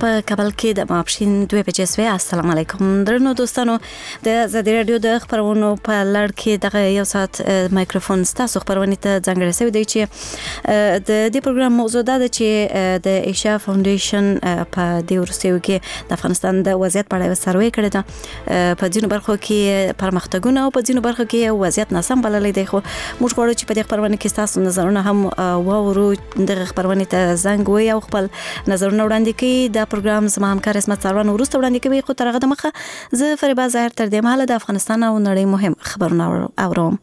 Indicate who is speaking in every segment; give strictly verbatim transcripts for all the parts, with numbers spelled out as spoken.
Speaker 1: په کابل کې د ماپښین دوه بجې سوې. السلام علیکم درنو دوستانو، د ازادي رادیو د خبرونو په لړ کې دغه یو ساعت مایکروفون ستاسو خبرونه ته ځانګړی شوی دی چې د دې پروګرام موضوع ده چې د ایشیا فاونډیشن په دې ورسېو کې د افغانستان د وضعیت په اړه سروې کړې ده. په ځینو برخو کې پرمختګونه او په ځینو برخو کې وضعیت ناسم بللی دی، خو موږ غواړو چې په دې خبرونه کې تاسو نظرونه هم واورو. دغه خبرونه ته زنګ وي او خپل نظرونه وړاندې کړئ. دا پروګرام زما همکار اسمت سروان وروسته وړاندې کوي، خو تر هغه دمخه زه فریبا ظاهر تر دې مهاله د افغانستان او نړۍ مهم خبرونه اورم.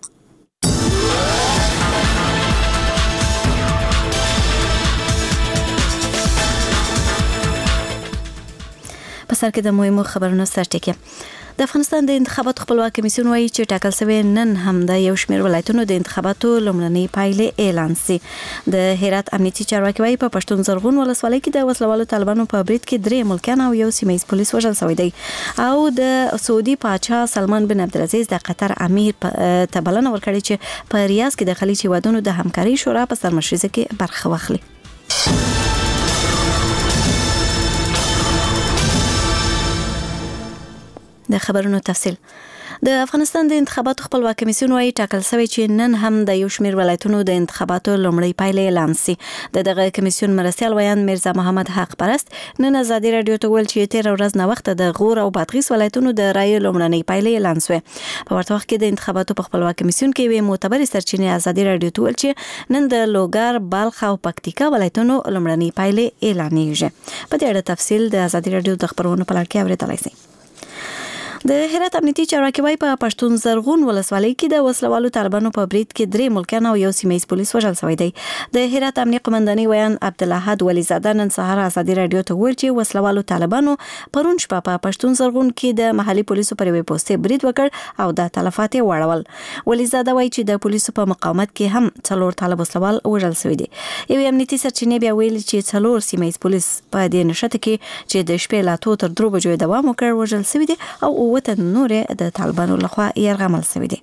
Speaker 1: په سر کې د مهمو خبرونو سرټکی. د افغانستان د انتخاباتو خپلواک کمیسیون وايي چې ټاکل شوی نن هم د یو شمېر ولایتونو د انتخاباتو لومړنۍ پایلې اعلان سي. د هرات امنیتي چارواکي وايي په پښتون زرغون ولسوالۍ کې د وسلوالو طالبانو په برید کې درې ملکیان او یو سیمه ییز پولیس وژل شوی دی. او د سعودي پاچا سلمان بن عبدالعزیز د قطر امیر ته بلنه ورکړې چې په ریاض کې د خلیج هیوادونو د همکاري شورا په سرمشرۍ کې برخه واخلي. د خبرونو تفصیل. د افغانستان د انتخاباتو خپلواک کمیسیون وايي ټاکل شوی چې نن هم د یو شمېر ولایتونو د انتخاباتو لومړی پایلې اعلان سي. د دغه کمیسیون مرستیال ویان میرزا محمد حق پرست نن ازادي رادیو ته ویل چې تیر ورځ نه وخت د غور او بادغیس ولایتونو د رای لومړنۍ پایلې اعلان شوې. په ورته وخت کې د انتخاباتو په خپلواک کمیسیون کې وی معتبر سرچینې ازادي رادیو ته ویل چې نن د لوګر، بلخ او پکتیکا ولایتونو لومړنۍ پایلې اعلانېږي. په دې اړه تفصیل د ازادي رادیو د خبرونو په لړ کې اورېدلای شئ. د هرات امنیتي چارواکي وايي په پښتون زرغون ولسوالۍ کې د وسلوالو طالبانو په برید کې درې ملکیان او یو سیمه ییز پولیس وژل شوی دی. د هرات امنیه قومندانۍ ویان عبدالاحد ولیزاده نن سهار ازادي رادیو ته ویل چې وسلوالو طالبانو پرون شپه په پښتون زرغون کې د محلي پولیسو پر یوې پوستې برید وکړ او د تلفات یې واړول. ولیزاده وايي چې د پولیسو په مقاومت کې هم څلور طالب وسلوال وژل شوی دي. یو امنیتي سرچینې بیا ویل چې څلور سیمه ییز پولیس په دې نښته کې چې د شپې لا تو تر درو بجو دوام وکړ وژل شوی دي او وته نورې د طالبانو لخوا يرغمل شوی دی.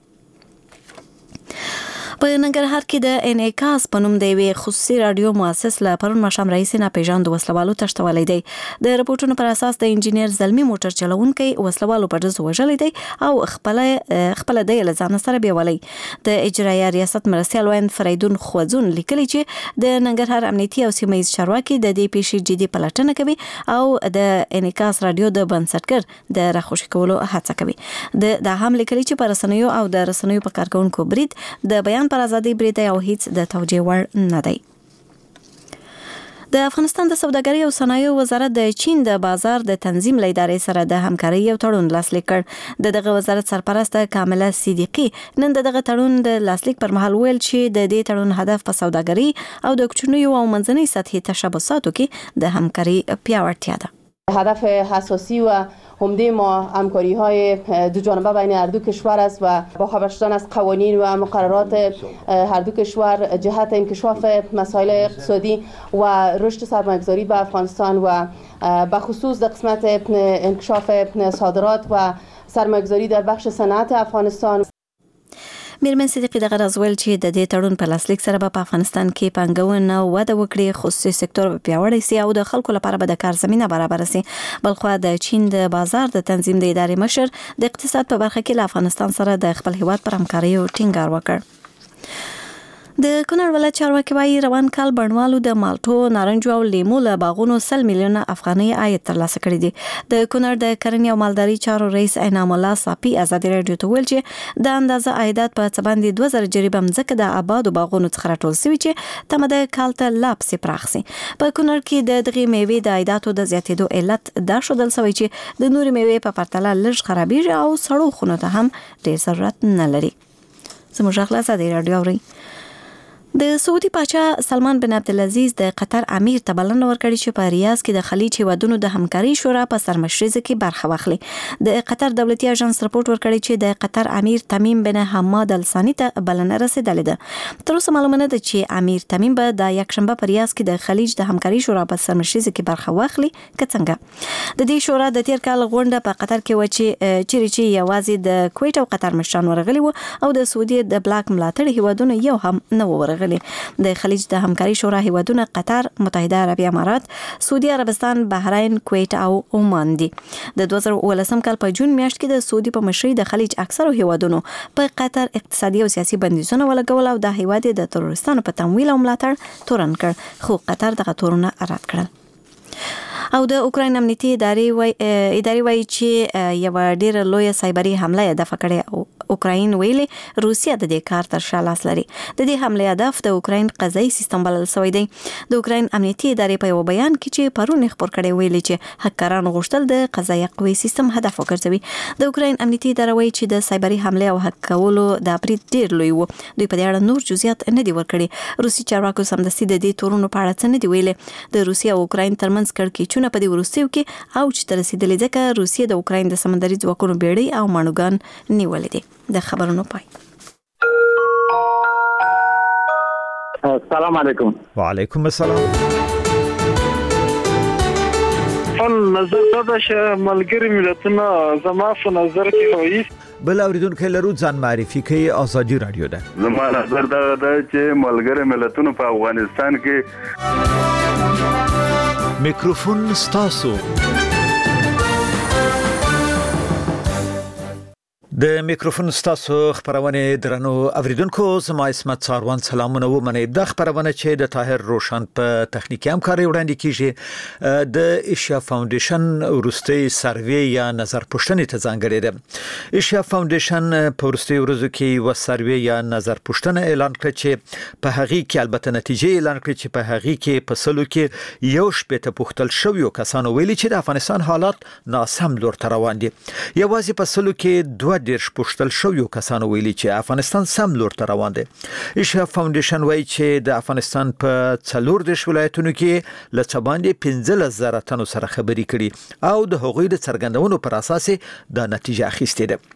Speaker 1: په ننګرهار کې د انعکاس په نوم د یوې خصوصي رادیو مؤسس له پرون ماښام رئیس ناپېژاندو وسلوالو تښتولی دی. د رپورټونو پر اساس د انجینیر زلمي موټر چلونکی وسلوالو په ډزو وژلی دی او خپل خپل د له ځان سره بیولای. د اجرایه ریاست مرستیال ویاند فریدون خوځون لیکلی چې د ننګرهار امنیتي او سیمه ییز چارواکي د دې پیښې جدي پلټنه کوي او د انعکاس رادیو د بنسټګر د راخوشي کولو هڅه کوي. د دا هم لیکلی چې پر رسنیو او د رسنیو په کارکونکو برید د بیان پر ازادي برید او هیڅ د توجیه وړ نه دی. د افغانستان د سوداګرۍ او صنایعو وزارت د چین د بازار د تنظیم له ادارې سره د همکارۍ یو تړون لاسلیک کړ. د دغه وزارت سرپرست کامله صدیقی نن دغه تړون د لاسلیک پر مهال ویل چې د دې تړون هدف په سوداګرۍ او د کوچنیو او منځنۍ سطحي تشبثاتو کې د همکارۍ پیاوړتیا ده.
Speaker 2: هدف اساسی و عمده ما همکاری های دو جانبه بین هر دو کشور است و با خبر شدن از قوانین و مقررات هر دو کشور جهت انکشاف مسائل اقتصادی و رشد سرمایه‌گذاری به افغانستان و به خصوص در قسمت انکشاف صادرات و سرمایه‌گذاری در بخش صنعت افغانستان.
Speaker 1: میرمن صدیقی دغه راز ویل چې د دې تړون په لاسلیک سره به په افغانستان کې پانګونه وده وکړي، خصوصي سکتور به پیاوړی سي او د خلکو لپاره به د کار زمینه برابر سي. بلخو د چین د بازار د تنظیم د ادارې مشر د اقتصاد په برخه کې له افغانستان سره د خپل هیواد پر همکارۍ ټینګار وکړ. د کونړ ولایت چارواکي وايي روان کال بڼوالو د مالټو، نارنجو او لیمو له باغونو سل میلیونه افغانۍ عاید ترلاسه کړی دی. د کونړ د کرنې او مالداري چارو رئیس انعام الله صافي ازادي رادیو ته ویل چې د اندازه عایدات په څه باندې دوه زره جریبه مځکه د آبادو باغونو څخه راټول شوي چې تمه د کال ته لا پسې پراخ سي. په کونړ کې د دغې میوې د عایداتو د زیاتېدو علت دا ښودل شوی چې د نورې میوې په پرتله لږ خرابېږي او سړو خونو ته هم ډېر ضرورت نه لري. زموږ غږ له ازادي رادیو اورئ. د سعودي پاچا سلمان بن عبدالعزیز د قطر امیر ته بلنه ورکړې چې په ریاض کې د خلیج هیوادونو د همکاري شورا په سرمشرۍ کې برخه واخلي. د قطر دولتي اژانس رپورټ ورکړی چې د قطر امیر تمیم بن حماد الثاني ته بلنه رسیدلې ده. تر اوسه معلومه نه ده چې امیر تمیم به د یکشنبه په ریاض کې د خلیج د همکاري شورا په سرمشرۍ کې برخه واخلي که څنګه. د دې شورا د تیر کال غونډه په قطر کې و چې چیرې چې یوازې د کویت او قطر مشران ورغلي وو او د سعودي د بلاک ملاتړ هیوادونو یو هم نه ورغلي. لرلې. د خلیج د همکاري شورا هیوادونه قطر، متحده عربي امارات، سعودي عربستان، بحرین، کویت او عمان دي. د دوه زره اوولسم کال په جون میاشت کې د سعودي په مشرۍ د خلیج اکثرو هیوادونو په قطر اقتصادي او سیاسي بندیزونه ولګول او د هیواد د تروریستانو په تمویل او ملاتړ تورن کړ، خو قطر دغه تورونه رد کړل. او د اوکراین امنیتي ادارې وای ادارې وایي چې یو ډېر لوی سایبري حمله یې دفع کړې او اوکراین ویلي روسیا د دې کار تر شا لاس لري. د دې حمله هدف د اوکراین قضایي سیستم بلل شوی دی. د اوکراین امنیتي ادارې په یو بیان کې چې پرون خبر کړي ویلي چې هکران غوښتل د قضایي قوی سیستم هدف وګرځوي. د اوکراین امنیتي ادارې وایي چې د سایبري حمله او هک کولو د اپریل ډېر لوی و. دوی په دې اړه نور جزئیات نه دی ورکړي. روسي چارواکو سمدستي د دې تورونو په اړه څه نه دی ویلي. د روسیا او اوکراین ترمنځ کړکېچونه په دې وروستیو کې اوج ته رسیدلې ځکه روسیا د اوکراین د سمندري ځواکونو بیړۍ او ماڼوګان نیولې دي. د خبرونو پای.
Speaker 3: السلام علیکم.
Speaker 4: وعلیکم السلام.
Speaker 5: فل نظر دا چې ملګری ملتونه زما په نظر کې وایي
Speaker 4: بل اوریدونکو لرو ځان معرفي کوي. ازادي رادیو ده.
Speaker 6: زما نظر دا ده چې ملګری ملتونه په افغانستان کې
Speaker 4: میکروفون ستاسو. د میکروفون ستاسو خبرونه درنو اوریدونکو، زما اسمت څاروان سلامونه ومنئ. د خبرونه چې د طاهر روشن په تخنیکی همکاري وړاندې کیږي د ایشیا فاونډیشن ورستي سروې یا نظر پوښتنې ته ځانګړې ده. ایشیا فاونډیشن په ورستي ورځو کې و سروې یا نظر پوښتنه اعلان کړ چې په هغه کې البته نتیجې اعلان کړ چې په هغه کې په سلو کې یو شپته پوښتل شوی کسانو ویلي چې د افغانستان حالات ناسم لور ته روان دي. یوازې په سلو کې دوه دیرش پوښتل شوی کسانو ویلي چې افغانستان سم لور ته روان دی. ایشیا فاونډیشن وایي چې د افغانستان په څلور دیرش ولایتونو کې ل څه باندې پنځلس زره تنو سره خبرې کړي او د هغوی د څرګندونو پر اساس د نتیجه اخیستې ده.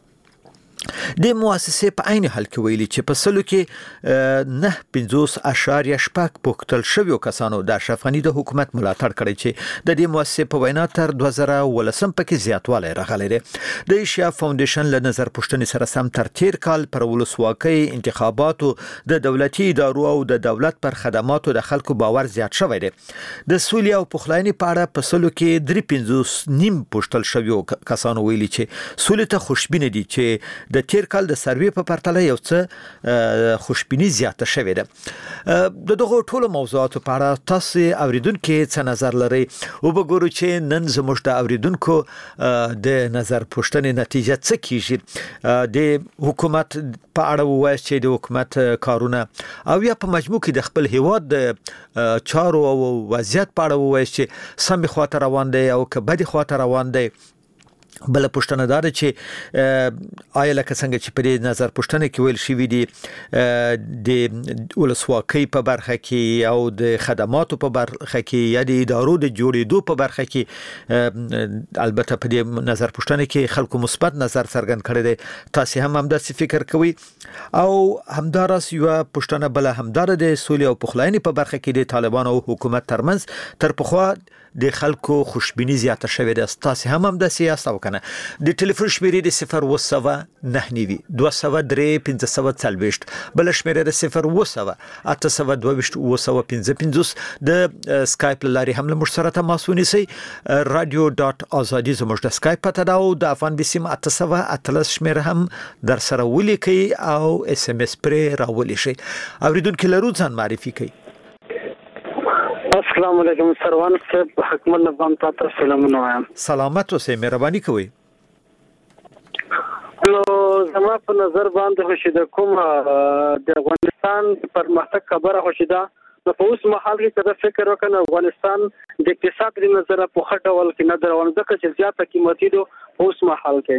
Speaker 4: د مؤسسې په عین حال کې ویلي چې په سلو کې نه پنځوس اشاریه شپږ پوښتل شوی کسانو د اشرف غنی د حکومت ملاتړ کړی چې د دې مؤسسې په وینا تر دوه زره ولسم پکې زیاتوالی راغلی دی. د ایشیا فاونډیشن له نظر پوښتنې سره سم تر تیر کال پر ولسواکۍ، انتخاباتو، د دولتي ادارو او د دولت پر خدماتو د خلکو باور زیات شوی دی. د سولې او پخلاینې په اړه په سلو کې درې پنځوس نیم پوښتل شوی کسانو ویلي چې سولې ته خوشبینه دي چې د تیر کال د سروې په پرتله یو څه خوشبینی زیاته شوې ده. د دغه ټولو موضوعاتو په اړه تاسو اوریدونکو څه نظر لرئ؟ وګورو چې نن زموږ د اوریدونکو د نظر پوښتنې نتیجه څه کیږي. د حکومت په اړه وایي چې د حکومت کارونه او یا په مجموع کې د خپل هیواد د چارو او وضعیت په اړه وایي چې سم خواته روان دی او که بد خواته روان دی. بل پوښتنه دا ده چې آیا لکه څنګه چې په دې نظر پوښتنه کې ویل شوی دی د ولسواکۍ په برخه کې او د خدماتو په برخه کې یا د ادارو د جوړېدو په برخه کې، البته په دې نظر پوښتنه کې خلکو مثبت نظر څرګند کړی دی. تاسو هم همداسې فکر کوئ؟ او همداراز یو پوښتنه بل همدار د سولې او پخلاینې په برخه کې د طالبانو او حکومت ترمنځ تر پخوا د خلکو خوشبینی زیاته شوې ده. تاسو هم همداسې یاست او کنه؟ د ټلیفون شمیرې د صفر اوه سوه نه نوي دوه سوه درې پنځه سوه څلوېښت، بل شمیرې د صفر اوه سوه اته سوه دوه ویشت اوه سوه پنځه پنځوس. د سکایپ له لارې هم له موږ سره تماس ونیسئ. رادیو ډاټ ازادي زموږ د سکایپ پته ده او د افغان بیسیم اته سوه اتلس شمیره هم در سره ولیکئ او اس ام اس پرې راولئ شئ. اوریدونکو لرو ځان معرفي کوي.
Speaker 5: السلام علیکم سروان صاحب، حکمت نظام تاسو سلامونه وایم.
Speaker 4: سلامت اوسئ، مهرباني کوئ.
Speaker 5: نو زما په نظر باندې خوشی د کوم د افغانستان پرمختګ خبره خوشی ده. نو په اوس مهال کې کله فکر وکړم افغانستان د اقتصاد لري نظر په خټه ول کې نه درون ځکه چې زیاته قیمتي دو په اوس مهال کې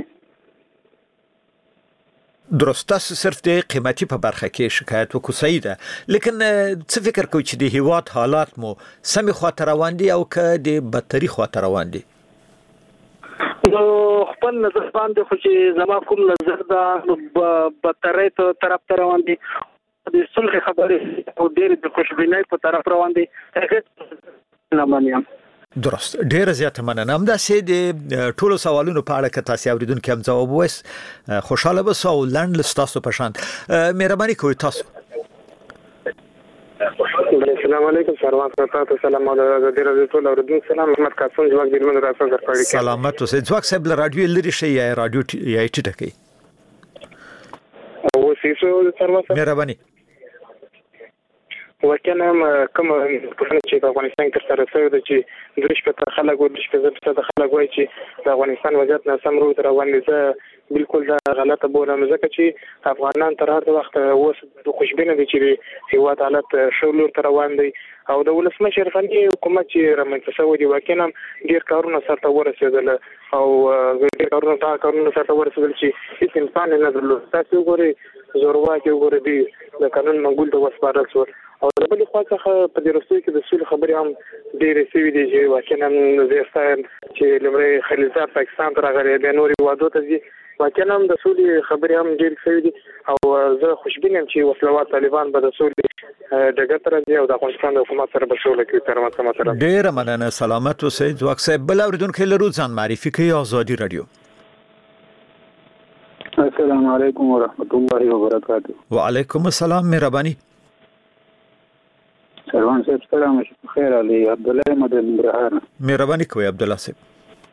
Speaker 4: درست. تاسو صرف د قیمتي په برخه کې شکایت وکړو، صحیح ده، لیکن څه فکر کوئ چې د هیواد حالات مو سمې خواته روان دي او که د بدتري خواته روان دي؟
Speaker 5: نو خپل نظر باندې خو چې زما کوم نظر ده بدترۍ ته طرف ته روان دي. د صلح خبرې او ډېر د خوشبینۍ په طرف روان دي. هغه نه منم.
Speaker 4: درست، ډیر زیاته مننه. هم دا سه د ټولو سوالونو په اړه که تاسو اوریدونکو هم ځواب وایي خوشاله به سو لند لستاسو په شان. مهرباني کوئ تاسو.
Speaker 3: السلام علیکم سروان تاسو سلام علیکم د رادیو ټول اوریدونکو سلام محمد قاسم جواب د من راځو درپړی
Speaker 4: سلامت اوسې ځواک صاحب له رادیو لري شي یا رادیو یا ټیټه کوي
Speaker 3: او سیسو سروان
Speaker 4: مهرباني
Speaker 3: وکنه کوم په چې په افغانستان کې تر سره د چې درش په خلک او درش په د خلک وایي چې د افغانستان وضعیت نه سم روز روان دي زه بالکل دا غلطه بولم ځکه چې افغانان تر هر وخت اوس د خوشبینه دي چې هیواد حالت شولور تر روان دي او د ولسمشر فني حکومت چې رامنځته شوی دی وکنه ډیر کارونه سره ورسېدل او ډیر کارونه تا کارونه سره ورسېدل چې هیڅ انسان نه درلود تاسو ګوري زورواکي ګوري دی د قانون منګول د وسپارل شو او د بل خوا څخه په دې رسوي کې د سولې خبرې هم ډېرې سوي دي چې واقعا زه ستایم چې لومړی خلیلزاد پاکستان ته راغلی بیا نورې وعدو ته ځي واقعا هم د سولې خبرې هم ډېرې سوي دي او زه خوشبین یم چې وسلوات طالبان به د سولې ډګر ته راځي او د افغانستان د حکومت سره به سوله کوي تر ماته سره
Speaker 4: ډېره مننه سلامت اوسئ ځواک صاحب بل اورېدونکی لرو ځان معرفي کوي ازادي رادیو
Speaker 7: السلام علیکم ورحمت الله وبرکاته
Speaker 4: وعلیکم السلام مهرباني
Speaker 7: سلام صاحب سلام خیر علي عبد الله مدن ننګرهار
Speaker 4: مهرباني کوي عبد الله صاحب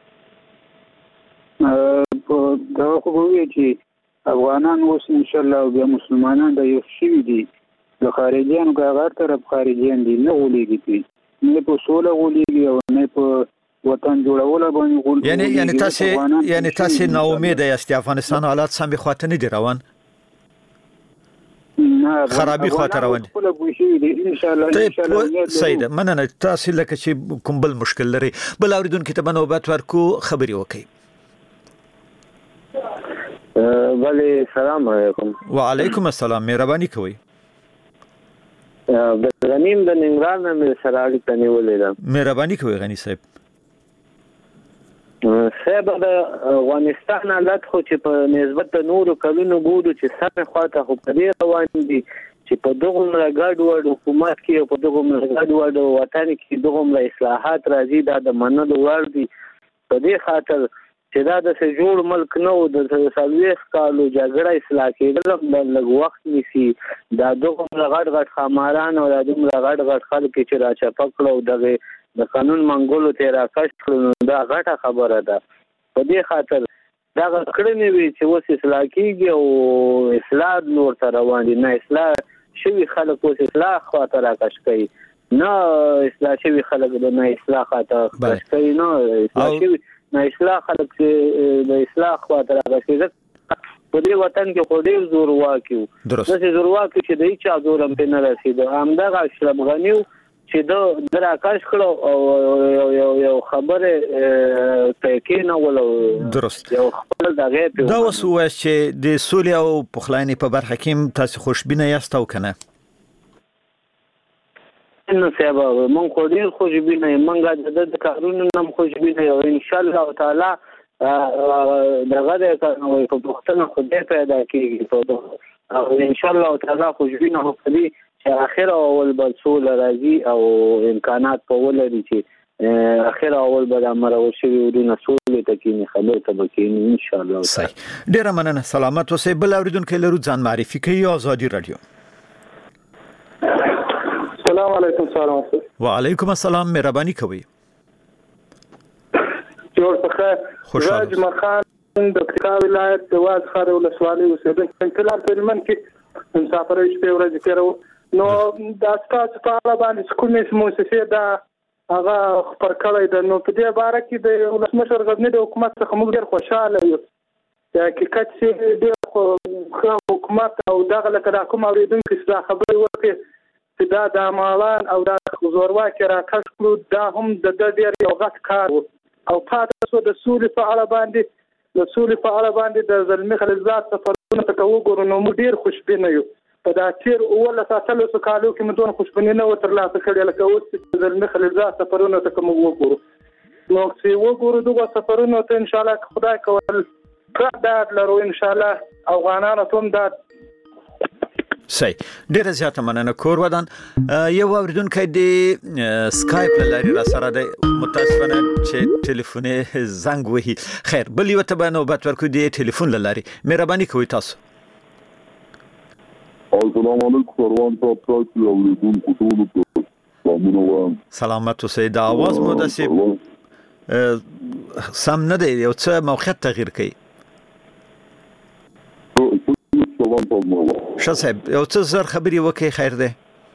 Speaker 7: دا خو وایي چې افغانان اوس ان شاء الله بیا مسلمانان د یو شي دي د خارجيانو کاغار طرف خارجيان دي نه ولېږي نه په سوله ولېږي او نه په وطن جوړول باندې غول
Speaker 4: یعنی یعنی تاسو یعنی تاسو نو امید یاست افغانستان حالات سم به خاطر نه دی روان خرابي خاطر روان دي
Speaker 7: ان شاء الله ان شاء الله
Speaker 4: سید مننه تاسو لکه چې کوم بل مشکل لري بل اوریدونکو ته بنوبت ورکو خبري وکي
Speaker 7: وعلي السلام علیکم
Speaker 4: وعلیکم السلام مهرباني کوي
Speaker 7: غنیم د ننګرهار نه مې سره اړیکه نیولې ده
Speaker 4: مهرباني کوي غنی صاحب
Speaker 7: صاحب د افغانستان حالت خو چې په نسبت نورو کلونو ګورو چې سره خواته خو په دې روان دي چې په دغه راګډ وړ حکومت کې په دغه راګډ وړ وطن کې دغه اصلاحات راځي دا د منلو وړ دي په دې خاطر چې دا د جوړ ملک نو د سلويخ کالو جګړه اصلاح کېدل د لږ وخت نسی دا دغه راګډ غټ خماران او د دغه راګډ غټ خلک چې راچا پکړو دغه د قانون منګولو ته راکښ کړو دا غټه خبره ده په دې خاطر دا کړنې وی چې اوس اصلاح کیږي او اصلاح نور ته روان دي نه اصلاح شوی خلک اوس اصلاح خاطر راکښ کوي نه اصلاح شوی خلک نه اصلاح خاطر راکښ کوي نه اصلاح شوی نه اصلاح خلک د اصلاح خاطر راکښ کوي په دې وطن کې خو ډېر زور واکیو داسې زور واکیو چې د هیچا زور هم پې نه رسېده همدغه اشرف غني چې د د راکښ کړو او یو یو خبره تکي نه ولو
Speaker 4: درست
Speaker 7: یو خپل دغه
Speaker 4: دا اوس وایي چې د سولې او پخلاینې په برخه کې تاسو خوشبینه یاست او کنه
Speaker 7: نو سبا مونږ خو ډیر خوشبینه مونږ د کارونو نم خوشبینه او ان شاء الله تعالی دغه د کارونو په پختنه خدای پیدا کیږي او ان شاء الله تعالی خوشبینه هو چې اخر اول بل سول راځي او امکانات په ولري چې اخر اول بل امر او شی ودونه سول ته کې خبر ته بکې ان شاء الله
Speaker 4: صحیح ډیر مننه سلامت اوسئ بل اوریدونکو لرو ځان معرفي کوي ازادي رادیو
Speaker 3: السلام علیکم سلام
Speaker 4: وعلیکم السلام مهرباني کوي
Speaker 3: جوړ څخه
Speaker 4: خوشاله
Speaker 3: راج مخان د کابل ولایت د واز خار ولسوالۍ اوسېدونکو کلام په من کې مسافر شپه ورځ تیرو نو دا تاسو په اړه باندې کومې مؤسسې دا هغه خبر کړی د نو په دې باره کې د ولسمشر غزنی د حکومت څخه موږ ډېر خوشاله یو چې حقیقت چې د حکومت او دغه لکه کوم اوریدونکو چې خبرې وکړي چې دا د مالان او د زورواکي راکښ کړو دا هم د ډېر یو غټ کار او پاتې شو د سولې په اړه باندې د سولې په اړه باندې د زلمي خلیلزاد سفرونه ته وګورو نو موږ ډېر خوشبینه یو په دا تیر اوله ساتلو کالو کې مدون خوشبینه نه وترلاسه کړې لکه اوس چې زلمي خلیلزاد سفرونه ته کوم وګورو نو چې وګورو دغه سفرونه ته ان شاء الله خدای کول کړه لرو ان شاء الله افغانانو ته دا
Speaker 4: صحیح ډیره زیاته مننه کور ودان یو اوریدونکو د سکایپ لاري را سره د متاسفانه چې ټلیفون زنګ وهي خیر بل یو ته به نوبت ورکو د ټلیفون لاري مهرباني کوئ تاسو
Speaker 8: السلام علیکم سروان صاحب تاسو اوریدونکو ټولو ته سلامونه وایم.
Speaker 4: سلامت اوسئ. د اواز مو داسې سم نه دی، یو څه موقعیت تغییر کړئ. ښه صاحب یو څه زر خبرې وکړئ خیر دی.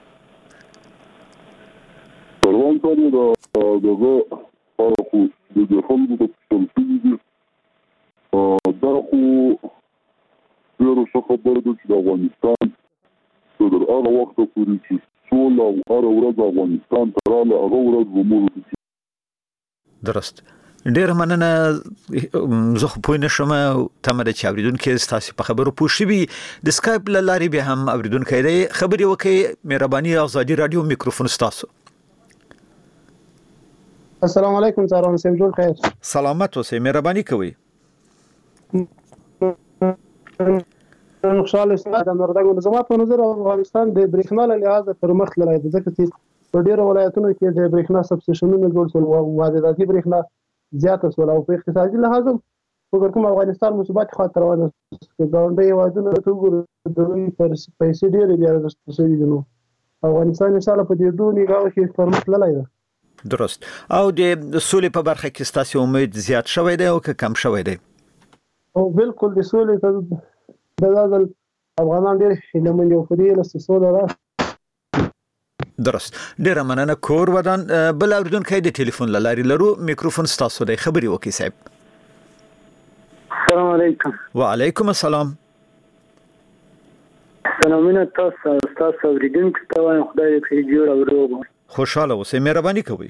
Speaker 8: سروان صاحب د دغه هغه خو د خلکو ته تلفي دي دا خو ډېرو ښه خبره ده چې د افغانستان تر هغه وخته پورې چې سوله او هره ورځ افغانستان ته راغله هغه ورځ به موږ
Speaker 4: درست. ډېره مننه. زه خو پوه نه شوم تمه ده چې اورېدونکي ستاسې په خبرو پوه شوي. د سکایپ له لارې بیا هم اورېدونکی دی، خبرې وکړئ. مهرباني ازادي راډیو میکروفون ستاسو.
Speaker 9: السلام علیکم سروان صاحب جوړ خیر.
Speaker 4: سلامت اوسئ، مهرباني کوئ.
Speaker 9: خوشاله ستاسو د مرده زما په نظر افغانستان د برېښنا له لحاظه پر مخ تللی دی، ځکه چې په ډېرو ولایتونو کې د برېښنا سبسټیشنونه جوړ شول او وارداتي برېښنا زیاته شول او په اقتصادي لحاظ هم فکر کوم افغانستان مثبت خواته روان دی. ګاونډي هېوادونه ته وګورو د دوی پیسې ډېرې بې ارزښته شوي دي، نو افغانستان انشاءالله په دې دوه نګاهو کې پر مخ تللی دی.
Speaker 4: درست. او د سولې په برخه کې ستاسو امید زیات شوی دی او که کم شوی دی؟
Speaker 9: او بالکل د سولې ته د ځل افغانان ډېر هیلهمن دي او په دې هیله چې سوله راشي.
Speaker 4: درست. ډېره مننه. کور ودان بل اورېدونکی د ټلیفون له لارې لرو. میکروفون ستاسو دی، خبرې وکړئ صاحب.
Speaker 5: السلام علیکم.
Speaker 4: وعلیکم السلام.
Speaker 5: سلامونه تاسو تاسو اورېدونکو ته وایم خدای دې پرې جوړ او روغ.
Speaker 4: خوشاله اوسئ، مهرباني کوئ.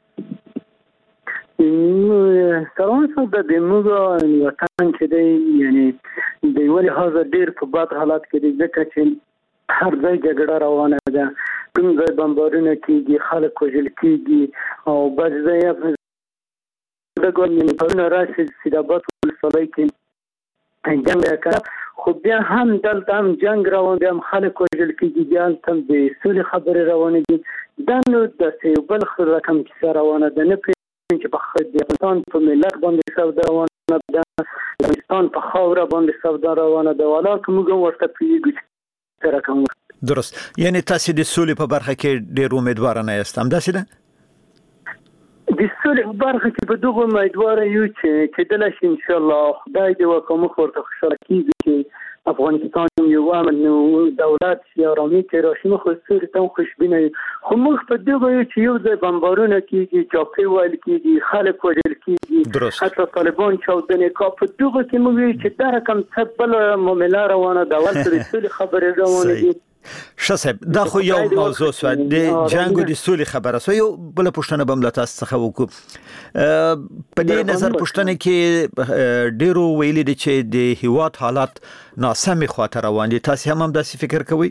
Speaker 5: سلام صاحب د موږ وطن چې دی یعنی د یو لحاظ ډېر په بد حالات کې دی، ځکه چې هر ځای جګړه روانه ده، کوم ځای بمبارونه کېږي، خلک وژل کېږي او بعض ځای د ګورنمنټونه راشي سیداباد ولسوالۍ کې جنګ وکړه، خو بیا هم دلته هم جنگ روان دی، هم خلک وژل کېږي، بیا هلته هم د سولې خبرې روانې دي. دا نو داسې یو بل رقم کیسه روانه ده، نه چې په افغانستان په ملت باندې سودا روانه ده، افغانستان په خاوره باندې سودا روانه ده، ولاکه موږ هم ورته پوهېږو چې څه رقم.
Speaker 4: درست. یعنی تاسې د سولې په برخه کې ډېر امیدواره نه یاست، همداسې ده؟
Speaker 5: د سولې په برخه کې په دغه امیدواره یو چې کېدلی شي انشاءالله خدای دې وکړي موږ ورته خوشحاله کېږو چې افغانستان یو امن دولت شي، ارامي کې راشي، موږ خو سولې ته هم خوشبینه یو. خو موږ په دغه یو چې یو ځای بمبارونه کېږي، چاقۍ ویل کېږي، خلک وژل کېږي، حتی طالبان چاودنې کا، په دغه کې موږ وایو چې دا رقم څه بله معامله روانه ده، ولته د سولې خبرې روانې دي.
Speaker 4: ښه صاحب دا خو یو موضوع شوه، د جنګ او د سولې خبره شوه. یو بله پوښتنه به هم له تاسو څخه وکړو. په دې نظر پوښتنه کې ډېرو ویلي دي چې د هېواد حالات ناسمې خواته روان دي، تاسې هم همداسې فکر کوئ؟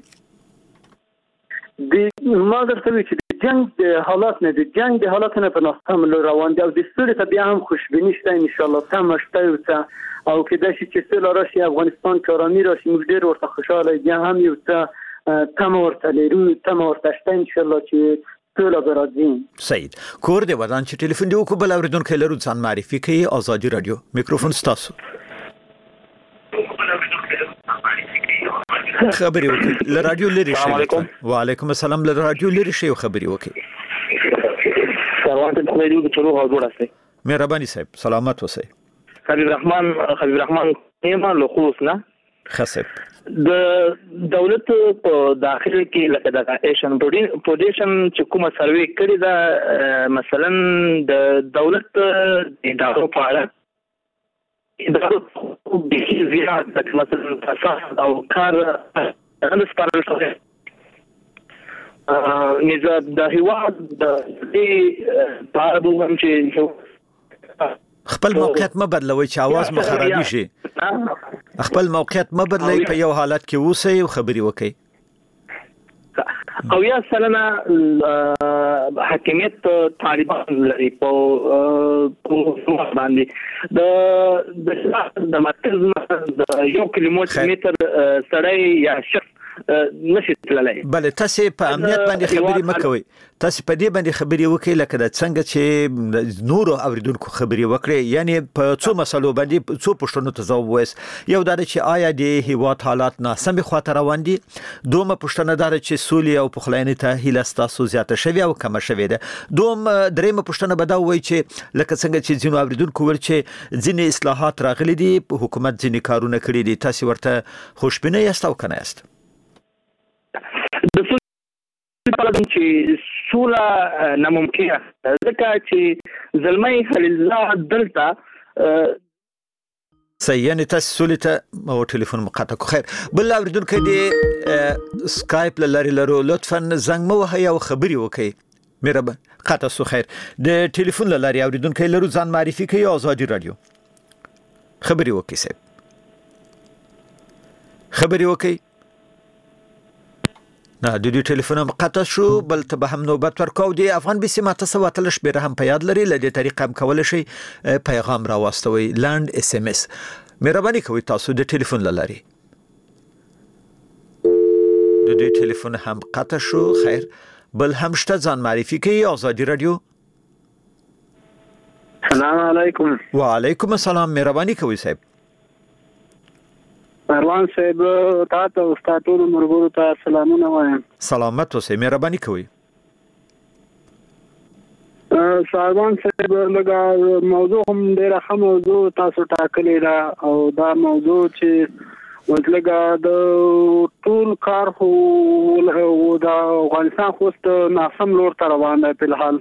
Speaker 5: ما درته وایي چې د جنګ د حالات نه د جنګ د حالاتو نه په ناسم روان دي او د سولې ته بیا هم خوشبیني شته انشاءالله تمه شته یو څه، او کېدای شي چې سوله راشي، افغانستان کې ارامي راشي، موږ ډېر ورته خوشحاله یو، بیا هم یو څه تمه ورته لرو، تمه ورته شته انشاءالله چې سوله به راځي.
Speaker 4: سعید کور دې ودان چې ټلیفون دې وکړو، بل اورېدونکی لرو، ځان معرفي کوي. ازادي راډیو میکروفون ستاسو. خبرې وکړئ. له راډیو لرې شئ. وعلیکم السلام. له راډیو لرې شئ او خبرې وکړئ.
Speaker 10: سروان ته خدای دې چلو او جوړ اوسئ.
Speaker 4: مهرباني صاحب، سلامت اوسئ.
Speaker 10: حبیب رحمان حبیب رحمان نیما له خوست نه.
Speaker 4: خصب
Speaker 10: د دولت په داخله کې لکه د ایشن پوزیشن چې کومه سروې کړې ده، مثلا د دولت د ادارو په اړه ادارو د زیات مثلا فساد او کار هغه سپارل شوی نظام د هیواد د دې په اړه هم چې
Speaker 4: خپل موقعیت ما بدلوي چې आवाज مخ خرابې شي. خپل موقعیت ما بدلوي، په یو حالت کې اوسئ او خبري وکړئ.
Speaker 10: او یا سلامه حاکمیت طالبان لري په باندې د د مرکز د یو کیلومتر سړی یا شخص نشي تللی.
Speaker 4: بله تاسو په امنیت باندې خبرې مکوئ. تاسو په دې باندې خبرې وکړئ لکه د څنګه چې نورو اوریدونکو خبرې وکړي، یعنی په څو مسلو باندې څو پوښتنو ته ځواب وایست. یو دا چې آیا د هیواد حالات ناسم خواته روان دي؟ دومره پوښتنه دا چې سولې او پخلاینې ته هیله ستاسو زیاته شوی او کم شوی ده. دوم درېمه پوښتنه به دا وایي چې لکه څنګه چې ځینو اوریدونکو ول چې ځینې اصلاحات راغلي دي، حکومت ځینې کارونه کړی دي، تاسو ورته خوشبینه یاست او کنه یاست؟
Speaker 10: د سولې په اړه چې سوله ناممکنه ځکه چې زلمي خلیل الله دلته
Speaker 4: صحیح، یعنی تاسو سولې ته او ټلیفون مقاطع کو. خیر بل اوریدونکو دی سکایپ لری لرو، لطفا زنګ مو وهي او خبري وکي. مهربان قاطع سو. خیر د ټلیفون لری اوریدونکو لرو، ځان معرفي کوي. آزادي رادیو خبري وکي صاحب، خبري وکي. نه د دې ټلیفون مقاطع شو، بل ته به هم نوبت ورکاو. دی افغان بي سي ماته سواتل شبره هم په یاد لري، لدې طریقه هم کول شي پیغام را واستوي لاند اس ام اس. مهرباني کوئ تاسو د ټلیفون لاري. د دې ټلیفون هم قطع شو. خیر بل هم شته، ځان معرفي کوي. آزادي رادیو.
Speaker 5: السلام علیکم.
Speaker 4: وعلیکم السلام. مهرباني کوئ صاحب.
Speaker 5: اروان صاحب تاسو او تاسو مرګورو ته سلامونه وایم.
Speaker 4: سلامت اوسئ، مهرباني کوئ.
Speaker 5: اروان صاحب لږه موضوع هم ډیره ښه موضوع تاسو ټاکلې ده، او دا موضوع چې مطلب د ټول کار خو د افغانستان خوست ناسم لور ته روان دی په الحال.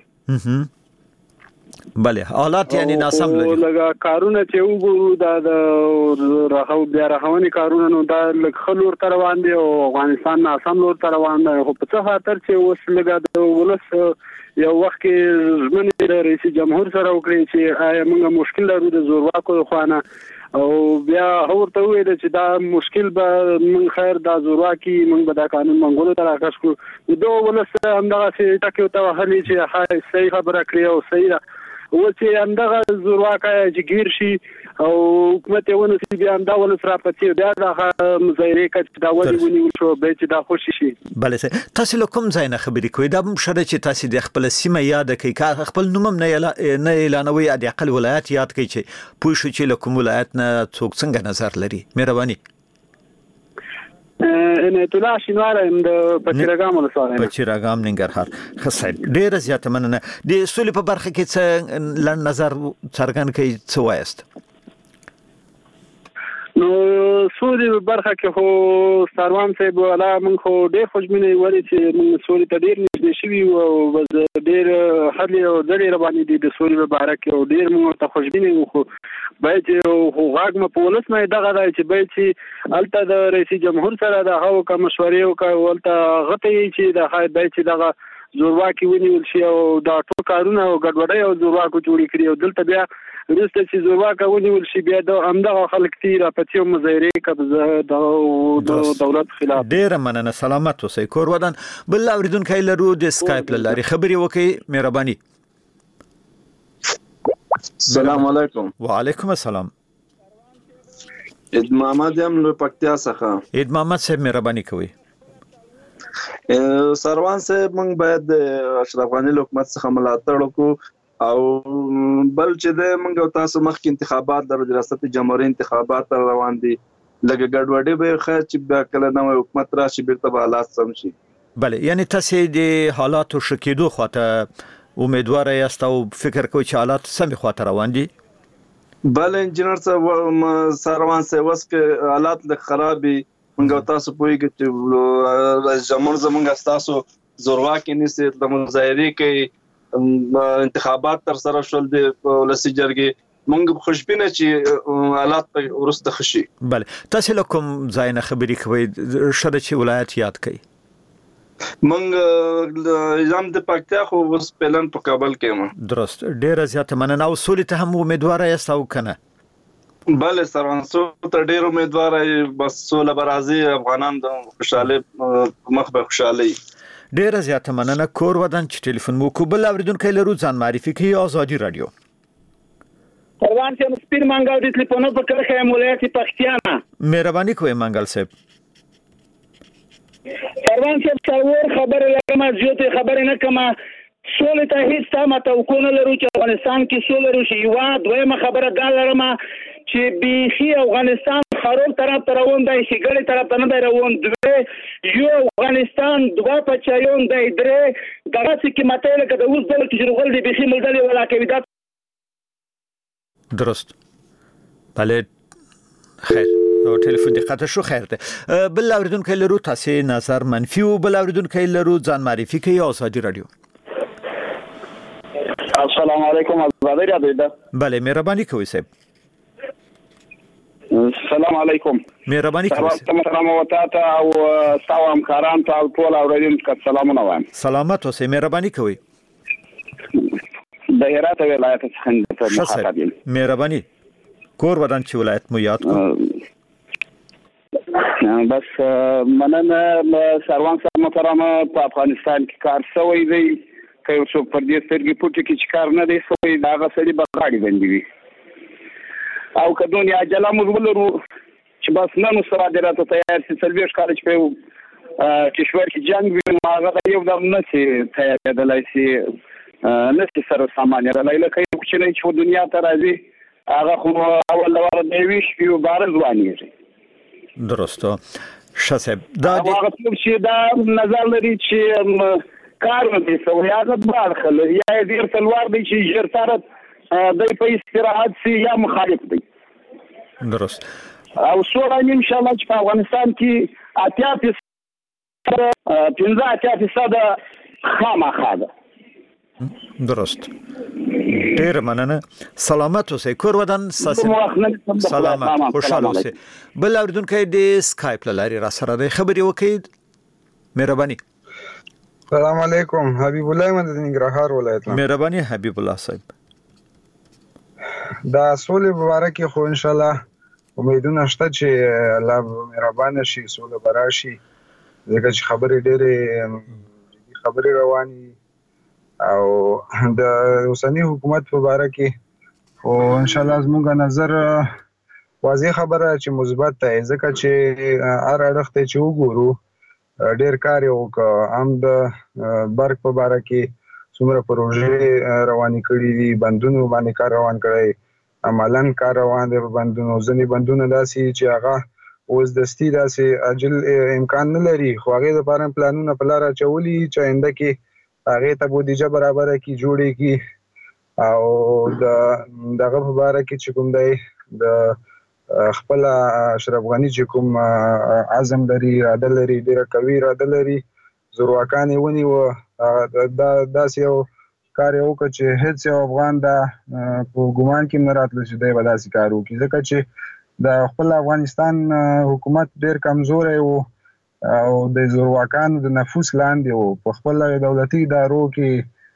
Speaker 4: بله حالات یعنی ناسم لري.
Speaker 5: لږه کارونه چې وګورو دا د راهو بیا راهونی کارونه نو دا لږ خلور تر روان دي او افغانستان ناسم لور تر روان دی. خو په څه خاطر چې اوس لږه د ولس یو وخت کې ژمنې د رئیس جمهور سره وکړي چې آیا موږ مشکل لرو د زورواکو خوانه، او بیا ورته ویل چې دا مشکل به من خیر دا زورواکي موږ به دا قانون منګولو ته راکښ کړو. دوه ولس همدغه چې ټکي ته وهلي چې هاي صحیح خبره کړی او صحیح و چې همدغه زورواکه چې ګیر شي او حکومت یې ونسي، بیا همدا ولس را پڅي بیا دا مظاهرې کوي دا ولې ونیول شو به چې دا خوشي شي.
Speaker 4: بله تاسو له کوم ځای نه خبرې کوئ؟ دا هم شته چې تاسو د خپل سیمه یاد کړئ، که خپل نوم هم نه اعلانوي، د خپل ولایت یاد کړئ چې پوه شو چې له کوم ولایت نه څوک څنګه نظر لري. مهرباني.
Speaker 5: ان طلع شینوار د پچیرګام ولسوالۍ
Speaker 4: پچیرګام ننګرهار. خصایب ډیر زیات مننه. د سولې په برخه کې څه لړ نظر څرګند کړي، څه وایست؟
Speaker 5: نو سولې برخه کې خو سروان صاحب ولا من خو ډېر خوشبینه ولې چې من سولې ته ډېر نږدې شوي او بس ډېر هلې او ډېر روانې دي د سولې په باره کې، او ډېر موږ ته خوشبینه یو. خو باید چې خو غاګ م په ولس نه دغه دی چې باید چې الته د رئیس جمهور سره د هغو کا مشورې وکړي، ولته غته چې د هاي باید چې دغه زورواکي ونیول شي او دا ټول کارونه او ګډوډۍ او زورواکو جوړې کړي، او دلته بیا وروسته چې زورواکه ونیول شي بیا د همدغه خلک تیر په څو مظاهرې کوي د دولت خلاف.
Speaker 4: ډیر مننه. سلامت اوسئ. کور ودان. بل اوریدونکو لرو د سکایپ لاري خبري وکي. مهرباني.
Speaker 11: السلام علیکم.
Speaker 4: وعلیکم السلام.
Speaker 11: اد محمد یم له پکتیا څخه.
Speaker 4: اد محمد صاحب مهرباني کوي.
Speaker 11: سروان صاحب موږ باید اشرف غنی حکومت څخه ملاتړ وکړو، او بل چې د موږ تاسو مخکې انتخابات د ریاست جمهوریت انتخابات روان دي، لکه ګډوډي به خیر چې بیا کله نوې حکومت راشي بیرته به حالات سم شي.
Speaker 4: بله یعنی تاسو د حالاتو شکیدو خواته امیدوار یاست او فکر کوئ چې حالات سم خواته روان دي؟
Speaker 11: بله انجینر صاحب سروان صاحب وسکه حالات د خرابي موږ تاسو پوهیږئ چې رئیس جمهور زموږ تاسو زورواکي نيسي د مظاهرې کې انتخابات تر سره شول د ولسی جرګې، موږ خوشبینه چې حالات په ورسته خشي.
Speaker 4: بله تاسو له کوم ځای نه خبرې کوئ؟ شته چې ولایت یاد کړئ.
Speaker 11: موږ یم د پکتیا خو اوس پلان په کابل کې یم.
Speaker 4: درست. ډیره زیاته مننه. او سولې ته هم امیدوار یاست او کنه؟
Speaker 11: بله سروان صاحب ته ډیر امیدوار یم، بس سوله برازي افغانان د خوشاله مخ به خوشالي.
Speaker 4: ډیره زیاته مننه. کور ودان چې ټلیفون مو کو. بل اوریدونکو لرو، ځان معرفي کوي. آزادي رادیو.
Speaker 12: سروان صاحب سپیر منګل د ټلیفون په کرخه ولایت پکتیا نه.
Speaker 4: مهرباني کوئ منګل صاحب.
Speaker 12: سروان صاحب څلور خبره لکه زیاتې خبرې نه کوم. سولې ته هیڅ تمه توقع نه لرو چې افغانستان کې سوله راشي. یوه دویمه خبره دا لرم چې بیخي افغانستان خراب طرف ته روان دی، ښېګړې طرف ته نه دی روان. دوی یو افغانستان دوه پچایان دی، درې دغسې قیمتۍ لکه د اوس ډول کې چې روغل دی بیخي ملډلې ولا کوي. دا
Speaker 4: درست. بله خیر او ټلیفون دې قطع شو. خیر ده. بل اوریدونکو لرو تاسو نظر منفي او بل اوریدونکو لرو ځان معرفي کوي. آزادي رادیو.
Speaker 13: السلام علیکم. آزادي رادیو ده.
Speaker 4: بله مهرباني کوئ صاحب.
Speaker 13: السلام علیکم.
Speaker 4: مهرباني کوئ.
Speaker 13: محترم وتاته او تاسو همکاران ته ټول اوریدونکو سلامونه وایم.
Speaker 4: سلامت اوسئ. مهرباني کوئ.
Speaker 13: د هرات ولایت څخه مخاطبین.
Speaker 4: مهرباني. کور ودان چې ولایت مو یاد کو.
Speaker 13: بس مننه سروان صاحب محترم. په افغانستان کې کار شوی دی، که یو څوک پر دې سترګې پټې کې چې کار نه دی شوی هغه سړي به غاړې بندې وي. او که دنیا عجله موږ ولرو چې بس نن صادراتو تیار شي څلوېښت کاله چې په یو کشور کې جنګ وي نو هغه یو دم نه شي تیارېدلی شي، نه شي سره سامان یېدلی. لکه یو کوچنی چې دنیا ته راځي هغه خو اول لواره د یوې شپې وباره ځوانېږي.
Speaker 4: درسته. ښه صاحب. دا
Speaker 13: هغه څوک چې دا نظر لري چې کار نه دی شوی هغه دوه اړخه لري، یا یې ډېر تلوار دی چې ژر سره دی په استراحت سي، یا مخالف دی.
Speaker 4: درست.
Speaker 13: او سوله ان شاء الله چې په افغانستان کې اتیا فیصده پنځه اتیا فیصده خامخا ده.
Speaker 4: درست. ډیر مننه. سلامت اوسئ. کور ودان سلامت خوشاله اوسئ. بل اوریدونکو د سکایپ لاري را سره د خبري وکړي. مهرباني.
Speaker 14: السلام علیکم. حبیب الله من د ننګرهار ولایت.
Speaker 4: مهرباني حبیب الله صاحب.
Speaker 14: دا سولې مبارکي خو ان شاء الله امیدونه شته چې الله مهربان شي، سوله براشي، ځکه چې خبرې ډېرې خبرې رواني او د اوسنی حکومت په باره کې خو ان شاء الله زموږ نظر واضح خبره چې مثبت دی، ځکه چې هر اړخ ته چې وګورو ډېر کار یې وکړ. هم د برق په باره کې څومره پروژې روانې کړي دي، بندونو باندې کار روان کړی، عملاً کار روان دی په بندونو. ځینې بندونه داسې چې هغه اوس دستي داسې عاجل امکان نه لري، خو هغې دپاره پلانونه په لاره اچولي چې آینده کې هغې ته بودیجه برابره کړي، جوړې کړي. او د دغه په باره کې چې کوم دی د خپل اشرف غني چې کوم عزم لري، اراده لري، ډېره قوي اراده لري، زورواکان یې ونیوه. دا داسې یو کار یې وکړ چې هېڅ یو افغان دا په ګمان کې نه راتله چې دی به داسې کار وکړي، ځکه چې د خپل افغانستان حکومت ډېر کمزوری و او د زورواکانو د نفوذ لاندې و. په خپل دولتي ادارو کې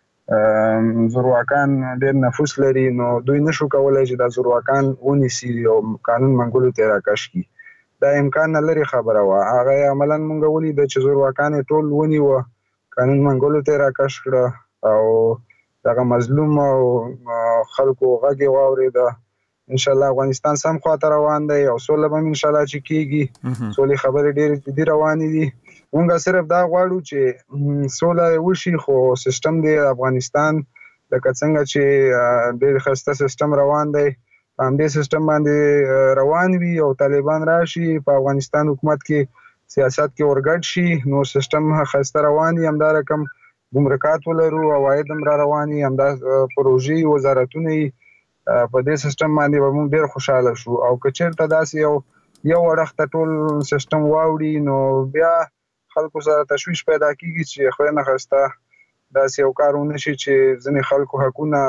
Speaker 14: زورواکان ډېر نفوذ لري، نو دوی نشو کولی چې دا زورواکان ونیسي او قانون منګولو ته یې راکش کړي. دا امکان نه لري خبره وه. هغه یې عملاً مونږ ولیده چې زورواکان یې ټول ونیوه، قانون منګولو ته یې راکش کړه او دغه مظلوم او خلکو غږ یې واورېده. انشاءالله افغانستان سم خواته روان دی او سوله به ان شاءالله چې کېږي. سولې خبرې ډېرې جدي روانې دي. مونږ صرف دا غواړو چې سوله وشي، خو سیستم دی افغانستان لکه څنګه چې ډېر ښایسته سیستم روان دی، په همدې سیستم باندې روان وي او طالبان راشي په افغانستان حکومت کې سیاست کې ورګډ شي، نو سیستم ښایسته روان وي. همدا رقم ګمرکات ولرو، عواید هم را روان وي، همدا پروژې وزارتونه یي. په دې سیستم باندې به موږ ډېر خوشحاله شو. او که چېرته داسې یو یو اړخ ته ټول سیستم واوړي نو بیا خلکو سره تشویش پیدا کېږي چې خدای نخواسته داسې یو کار ونه شي چې ځینې خلکو حقونه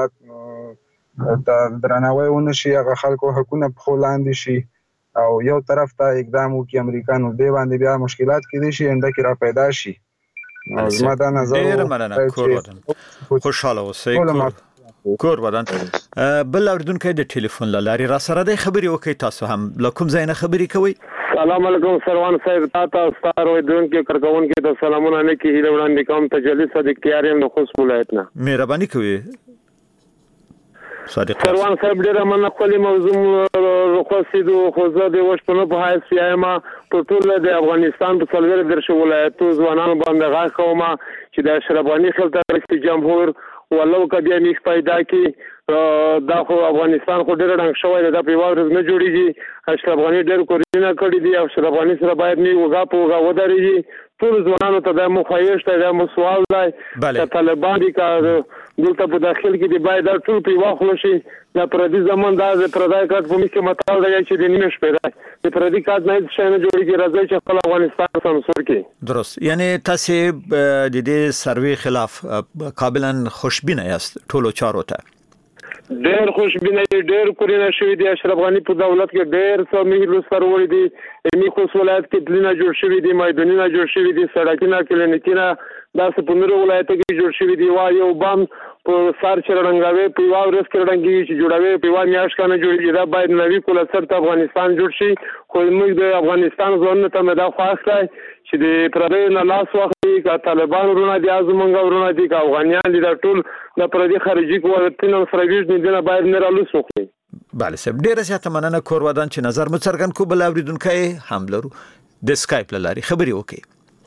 Speaker 14: درناوی ونه شي، هغه خلکو حقونه پښو لاندې شي او یو طرف ته اقدام وکړي امریکا، نو دې باندې بیا مشکلات کېدای شي آینده کې را پیدا شي. زما دا نظر
Speaker 4: ډېره مننه. کور ودان خوشحاله اوسئ. کور ودان. بل اوریدونکو د ټلیفون له لارې را سره د خبرې وکړي. تاسو هم له کوم ځای نه خبرې کوئ؟
Speaker 15: سلام علیکم سروان صاحب. تاسو ستاسو اوریدونکو کارکونکو ته سلامونه نه کې هیله وړاندې کوم. تجلی صدیق تیار یم د خوست ولایت نه. مهرباني
Speaker 4: کوئ صادق
Speaker 15: سروان صاحب. ډېره مننه. خپل موضوع خوستیدو خو زه د وشپنه په حیث یم په ټول د افغانستان په څلور درش ولایتو ځوانانو باندې غږ کوم چې د اشرف غنی خلک رئیس جمهور ولو کدی میخ پیدا کی دا خو افغانستان خو ډېر رنګ شوی دی دا په واورز نه جوړیږي اشرف غنی ډېر کورونه کړی دی او اشرف غنی سره باید نه وګا په وګا ودرېږي ټول ځوانانو ته د مخایشت د مو سوال دی چې طالبان دي کا دلته په داخل کې دی باید ټول په واخلو شي دا پردي زمون دا پردای کارت په میکه متال دی چې د نیمه شپې دی د پردي کارت نه څه نه جوړیږي راځي چې خپل افغانستان سمسور کړي
Speaker 4: درست یعنی تاسو د دې سروي خلاف قابلا خوشبینه یاست ټولو چارو ته
Speaker 15: ډېر خوشبینه ډېر کورونه شوی دی اشرف غنی په دولت کې ډېر څو میلیون سرور دي میخوس ولایت کې دلینه جوړ شوی دي میدانونه جوړ شوی دي سړکونه کلینیکونه دا سپنورو ولایت کې جوړ شوی دی وایي او بام په سار چرړنګاوي په واو رس کړنګي چې جوړوي په وانه میاش کنه جوړي دا باید نوی کول سر ته افغانستان جوړ شي خو موږ د افغانستان ځوانانو ته مدا خواسته چې د پردې نه لاس واخلي کا طالبان ورونه دي ازمنګ ورونه دي کا افغانيان دي دا ټول د پردې خارجي قوتونو سره ویژن دي باید نه رالو سوخلي
Speaker 4: بله سب ډیره زیاته مننه کور ودان چې نظر مڅرګن کو بل اوریدونکو هم لرو د سکایپ لاري خبري وکي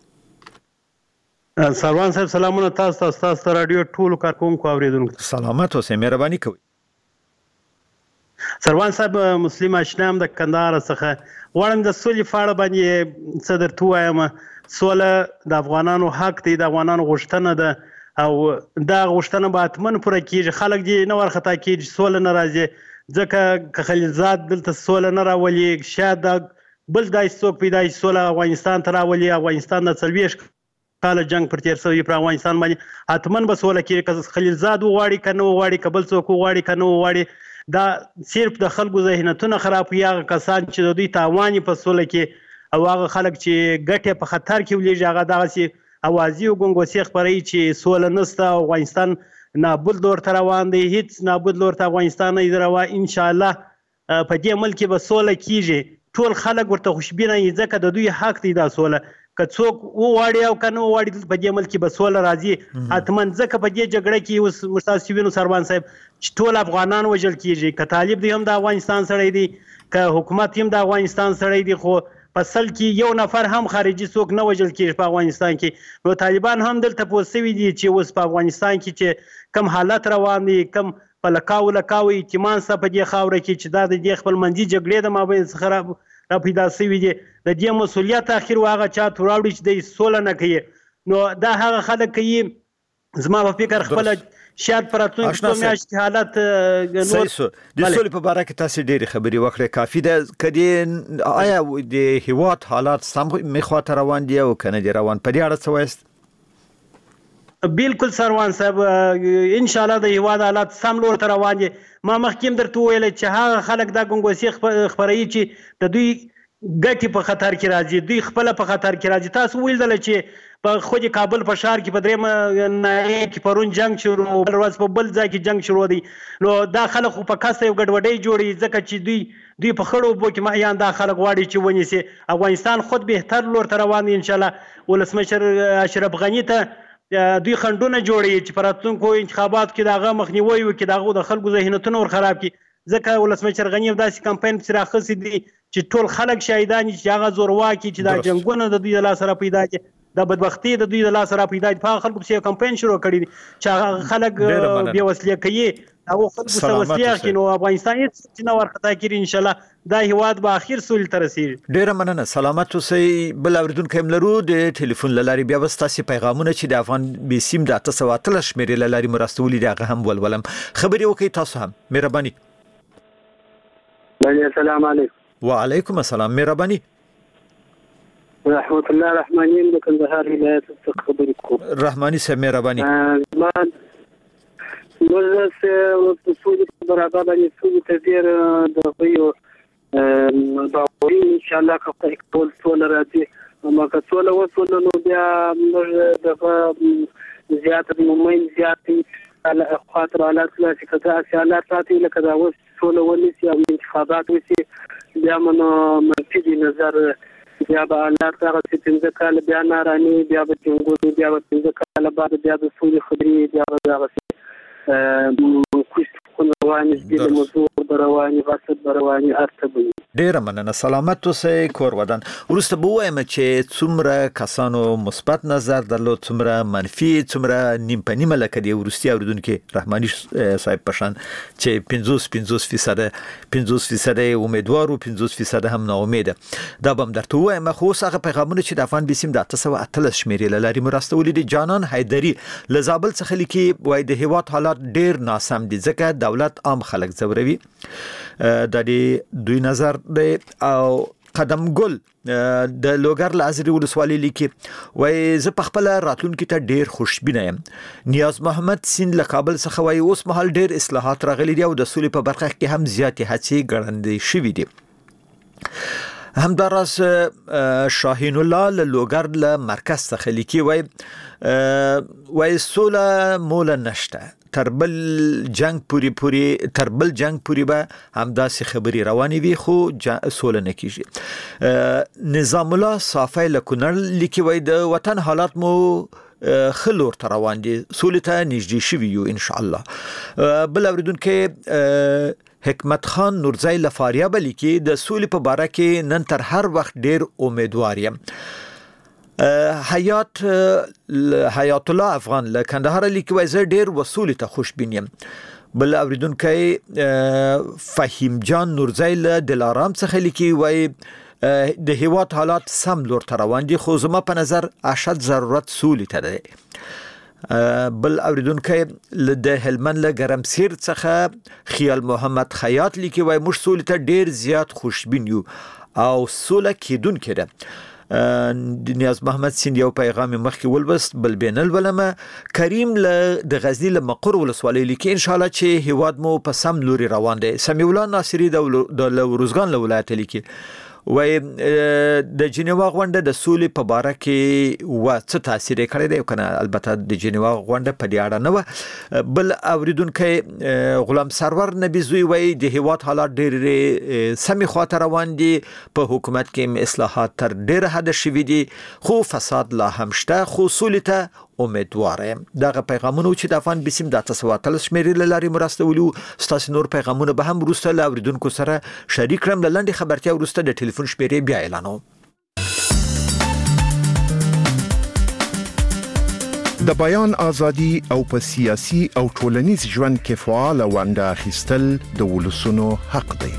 Speaker 16: سروان صاحب سلامونه تاسو تاسو رادیو ټول کارکونکو اوریدونکو
Speaker 4: سلامات اوسئ مهرباني کوئ
Speaker 16: سروان صاحب مسلم اشنام د کندهار څخه وړاندې د سولې فاړه باندې صدر تو وایم سوله د افغانانو حق دی د افغانانو غوښتنه ده او دا غوښتنه به اتمن پوره کیږي خلک دې نه ورخطا کیږي سوله نه راځي ځکه خلیلزاد دلته سوله نه راولي شاید بل دای څوک پیدا سوله افغانستان ته راولي افغانستان د څلوېښت کال جنگ پر تیر شوی پر افغانستان باندې اتمن به سوله کې خلیلزاد وغواړي کنه وغواړي کبل څوک وغواړي کنه وغواړي دا صرف د خلکو ذهنیتونه خراب یا کسان چې د دوی تاوانی په سوله کې او هغه خلک چې ګټه په خطر کې ولېږي هغه دغه اوازي او ګونګوسي خبري چې سوله نسته افغانستان نابود لور ته روان دی هیڅ نابود لور ته افغانستان نه دروا ان شاء الله په دې ملک به سوله کیږي ټول خلک ورته خوشبینه ځکه د دوی حق دی دا سوله که څوک وواړي او کنه وواړي په دې ملک به سوله راځي اتمن ځکه په دې جګړه کې اوس مستاسو وینو سروان صاحب چې ټول افغانان وژل کیږي که طالب دی هم د افغانستان سره دی که حکومت هم د افغانستان سره دی خو په سل کې یو نفر هم خارجي څوک نه وژل کیږي په افغانستان کې نو طالبان هم دلته پوسوي دي چې اوس په افغانستان کې چې کم حالت روان دي کم په لکاو لکاو اعتماد سره په دې خاوره کې چې دا د دې خپل منځي جګړې د مابین څخه را پیدا شوی دی د دې مسولیت اخر واغه چا تراوړي چې د سوله نه کوي نو دا هغه خلک کوي زما په فکر خپل شاید پراتون کوم میاشت حالت
Speaker 4: نور د سولې په اړه کې تاسو ډېری خبري وکړه کافي ده کدي آیا د هیواد حالات سم مخاطر روان دي او کنه دي روان په دې اړه څه وایست
Speaker 16: بالکل سروان صاحب ان شاء الله د هیواد حالات سم لور ته روان دي ما مخکې درته ویل چې هغه خلک دا ګونګوسي خبري چې د دوی ګټي په خطر کې راځي دوی خپل په خطر کې راځي تاسو ویل دل چې په خو د کابل په شهر کې په درېم نه کې پرون جنگ شروع بل ورځ په بل ځای کې جنگ شروع دي نو دا خلک په کاسه یو ګډوډي جوړي ځکه چې دوی دوی په خړو بو کې ما یان دا خلک واړي چې ونیسي افغانستان خود بهتر لور ته روان دي ان شاء الله ولسمشر اشرف غنی ته دوی خندونه جوړي چې پراتونکو انتخابات کې داغه مخنیوي وکړي داغه د خلکو ذهنیتونه ور خراب کړي ځکه ولسمشر غنی داسې کمپاین چې راخصي دي چې ټول خلک شهیدان چې هغه زورواکي چې دا جنگونه د دوی له سره پیدا دي د بدبختی د دوی له سره پیدا دي په خلکو چې کمپاین شروع کړي چې خلک بیا وسلې کوي او خلکو سره وسلې کوي نو افغانستان هیڅ نه ورخطا کیږي ان شاء الله دا هیواد به اخر سول تر رسیږي
Speaker 4: ډیره مننه سلامت اوسئ بل اوریدونکو هم لرو د ټلیفون لاري بیا وستاسي پیغامونه چې د افغان بي سیم د تاسو واتل شمیرې لاري مرستولي دغه هم ولولم خبري وکي تاسو هم مهرباني
Speaker 5: السلام علیکم
Speaker 4: وعلیکم السلام مهرباني
Speaker 5: رحمت الله رحماني د کندهار ولایت څخه خبرې کوم
Speaker 4: رحماني صاحب مهرباني
Speaker 5: ما موږ سه سولې برابر باندې سولې ته ډیر د ویو دا وی ان شاء الله که ټول ټول راځي ما که ټول وصول نو بیا موږ د زیات مومن زیات على خاطر على ثلاثه كذا حالات راتي لك دا وس ټول ولسي او انتخابات وسي بیا منو مرکزي نظر بیا به حالات هغه چې څنګه کال بیا ناراني بیا به څنګه بیا به څنګه کال بعد بیا د سولې خبرې بیا به هغه ا کوم
Speaker 7: رواني سپید موضوع رواني غصب رواني ارتبي
Speaker 4: ډیره مننه سلامت اوسئ کور ودان ورسته به وایم چې څومره کسانو مثبت نظر درلود څومره منفي څومره نیم په نیمه لکه دی ورستی اوریدونکو رحماني صاحب پشان چې پنځوس پنځوس فیصد پنځوس فیصد امیدوار او پنځوس فیصد هم ناامیده دا به درته وایم خو هغه پیغامونه چې د افغان بسیم د تاسو اتلس شمیرې لاري مرستولې دي جانان حیدری لزابل څخه لیکي وای د هیواد حالات ډیر ناسم دي ځکه دولت عام خلک زوروي د دې دوی نظر دی او قدم ګل د لوګر لازري ولسوالۍ لیکي وای زه په خپل راتلونکو ته ډیر خوشبینه یم نیاز محمد سین له کابل څخه وای اوس مهال ډیر اصلاحات راغلي دي او د سولې په برخه کې هم زیاتې هڅې ګړندې شوې دي همداراز شاهین الله له لوګر له مرکز څخه لیکي وای وای سوله مولا نشته تربل جنگ پوری پوری تربل جنگ پوری به همداسې خبري رواني وي خو سوله نه کیږي نظام الله صافی لکونر لیکي وای د وطن حالات مو خلور تر روان دي سولې ته نږدې شوي یو ان شاء الله بل اوریدونکو حکمت خان نورزای لفاریاب لیکي د سولې په باره کې نن تر هر وخت ډیر امیدوار یم حیات حیات الله افغان له کندهار لیکي وای زه ډیر وسولې ته خوشبین یم بل اوریدونکو فهیم جان نورزای له دلارام څخه لیکي وای د هیواد حالات سم لور ته روان دي خو زما په نظر اشد ضرورت سولې ته دی بل اوریدونکو د هلمند له ګرمسیر څخه خیال محمد خیاط لیکي وای موږ سولې ته ډیر زیات خوشبین یو او سوله کېدونکې ده نیاز محمد سین یو پیغام مخکې ولبست بل بینل ولمه کریم له د غزنی له مقر ولسوالۍ لیکي ان شاء الله چې هواد مو په سم لوري روان دی سمیع الله ناصری د روزګان له ولایت لیکي وای د جنیوا غونډه د سولې په باره کې و څه تاثیر کړی دی کنه البته د جنیوا غونډه په دې اړه نه و بل اوریدونکو غلام سرور نبی زوی وای د هیواد حالات ډېر سمې خواته روان دي په حکومت کې اصلاحات تر ډېر حد شوي دي خو فساد لا هم شته خو سولې ته امیدوار یم دغه پیغامونه چې د افغان بسیم د تاسو اتلس شمیرې لاري مرستولو ستاسو نور پیغامونه به هم وروسته له اوریدونکو سره شریک کړم لنډه خبرتیا وروسته د ټلیفون شمیرې بیا اعلانوم
Speaker 17: د بیان ازادي او په سیاسي او ټولنیز ژوند کې فعال ونډه اخیستل د ولسونو حق دی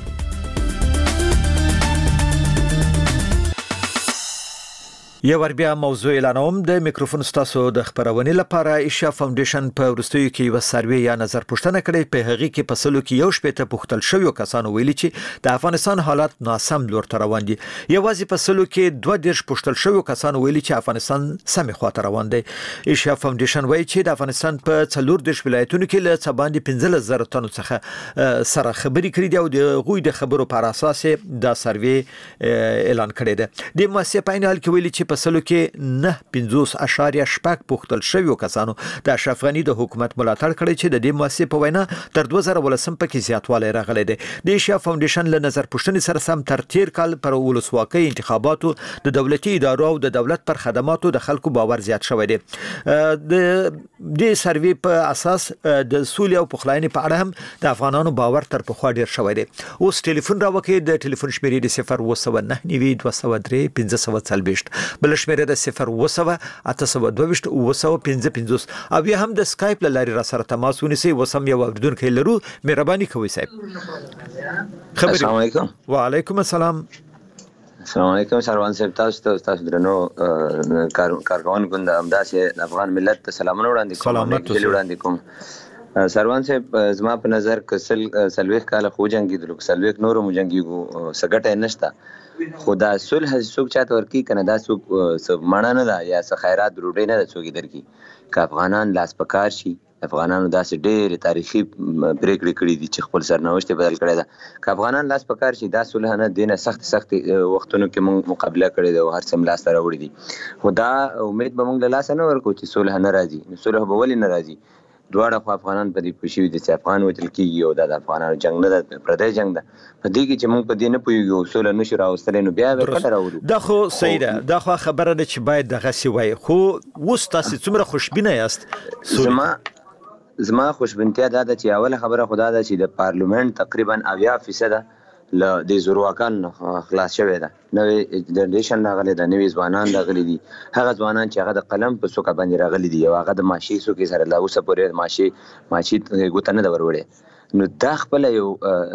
Speaker 4: یو ور بیا موضوع اعلانوم د میکروفون ستاسو د خبرونې لپاره ایشیا فاونډیشن په ورستیو کې یو سروې یا نظر پوښتنه کړې په هغه کې په سلو کې یو شپته پوښتل شوی کسانو ویلي چې د افغانستان حالات ناسم لور ته روان دي یوازې په سلو کې دوه دیرش پوښتل شوی کسانو ویلي چې افغانستان سمې خواته روان دی ایشیا فاونډیشن وایي چې د افغانستان په څلور دیرش ولایتونو کې له څباندې پنځلس زره تنو څخه سره خبري کړې دي او د غوي د خبرو پر اساس دا سروې اعلان کړی دی د مؤسسې په حال کې ویلي چې په سلو کې نه پنځوس اشاریه شپږ پوښتل شوی کسانو د اشرف غنی د حکومت ملاتړ کړی چې د دې مؤسسې په وینا تر دوه زره ولسم پکې زیاتوالی راغلی دی د ایشیا فاونډیشن له نظر پوښتنې سره سم تر تیر کال پر ولسواکۍ انتخاباتو د دولتي ادارو او د دولت پر خدماتو د خلکو باور زیات شوی دی د دې سروې په اساس د سولې او پخلاینې په اړه هم د افغانانو باور تر پخوا ډیر شوی دی اوس ټلیفون راوکې د ټلیفون شمیرې د صفر اوه سوه نهه نوي دوه سوه درې پنځه سوه څلوېښت بل شمیرې د صفر اوه سوه اته سوه دوه ویشت اوه سوه پنځه پنځوس او بیا هم د سکایپ له لارې را سره تماس ونیسئ اوس هم یو اورېدونکی لرو مهرباني کوئ صاحب
Speaker 18: السلام علیکم
Speaker 4: وعلیکم السلام
Speaker 18: السلام علیکم سروان صاحب تاسو ته تاسو درنو کارګون ګوند همداسې د افغان ملت ته سلامونه وړاندې کوم
Speaker 4: سلامات
Speaker 18: وړاندې کوم سروان صاحب زما په نظر کسل سلويخ کاله خو جنگي د سلويخ نورو مجنګي سګټه نشته خدا صلح څوک چاته ورکی کنه دا څوک مړه نه ده یا څه خیرات ډوډۍ نه ده څوک درکې که افغانان لاس پکار شي افغانانو داسې ډېر تاریخي پریکړې کړې دي چې خپل سرنوشت بدل کړی ده که افغانان لاس پکار شي دا صلح نه دینه سخت سخت وختونو کې موږ مقابله کړې ده او هر څه لاس ته راوړي دي خو دا امید به موږ له لاسه نه ورکو چې صلح نه راځي صلح به ولې نه راځي دواړه خو افغانان په دې پوه شوي دي چې افغان وژل کېږي او دا د افغانانو جنګ نه ده پردی جنګ ده په دې کې چې موږ په دې نه پوهېږو او سوله نشو راوستلی نو بیا به کله راوړو
Speaker 4: دا خو صحیح ده دا خو خبره ده چې باید دغسې وایي خو اوس تاسې څومره خوشبینه یاست
Speaker 18: زما زما خوشبینتیا دا ده چې اوله خبره خدا ده چې د پارلیمنت تقریبا اویا فیصد له د زورواکان خلاص شوی ده. نوې جنریشن راغلی ده، نوې ځوانان راغلي دي، هغه ځوانان چې هغه د قلم په څوکه باندې راغلي دي او هغه د ماشي څوکې سره لا اوسه پورې ماشي ماشي ګوته نه ده ور وړې. نو دا خپله یو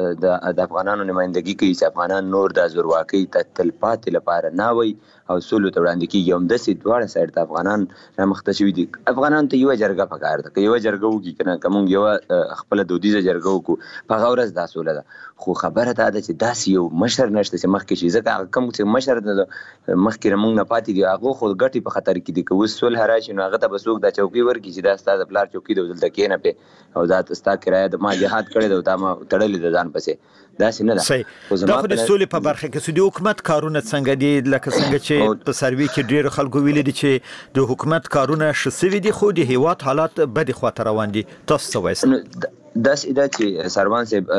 Speaker 18: د افغانانو نمایندګي کوي چې افغانان نور د زورواکۍ ته تلپاتې لپاره نه وي او سولو ته وړاندې کېږي. همداسې دواړه سایډ ته افغانان رامخته شوي دي. افغانانو ته یوه جرګه پکار ده، که یوه جرګه وکړي که نه، که موږ یوه خپله دودیزه جرګه وکړو په هغه ورځ دا سوله ده. خو خبره دا ده چې داسې یو مشر نشته چې مخکې شي، ځکه هغه کوم چې مشر ده مخکې نه موږ نه پاتې دي، هغه خو ګټې په خطر کې دي. که اوس صلح راشي نو هغه ته به څوک دا چوکۍ ورکړي چې دا ستا د پلار چوکۍ ده، دلته کښېنه پې او دا ستا کرایه د ما جهاد کړی ده او تا ما تړلې ده ځان پسې. داسې نه ده.
Speaker 4: دا خو د سولې په برخه کې سودي حکومت کارونه څنګه دي؟ لکه څنګه چې په سروي کې ډېر خلکو ویلي دي چې د حکومت کارونه ښه سوي دي خو د هیواد حالات بدې خواته روان دي. تاسو څه وایئ؟
Speaker 18: داسې ده چې سروان صاحب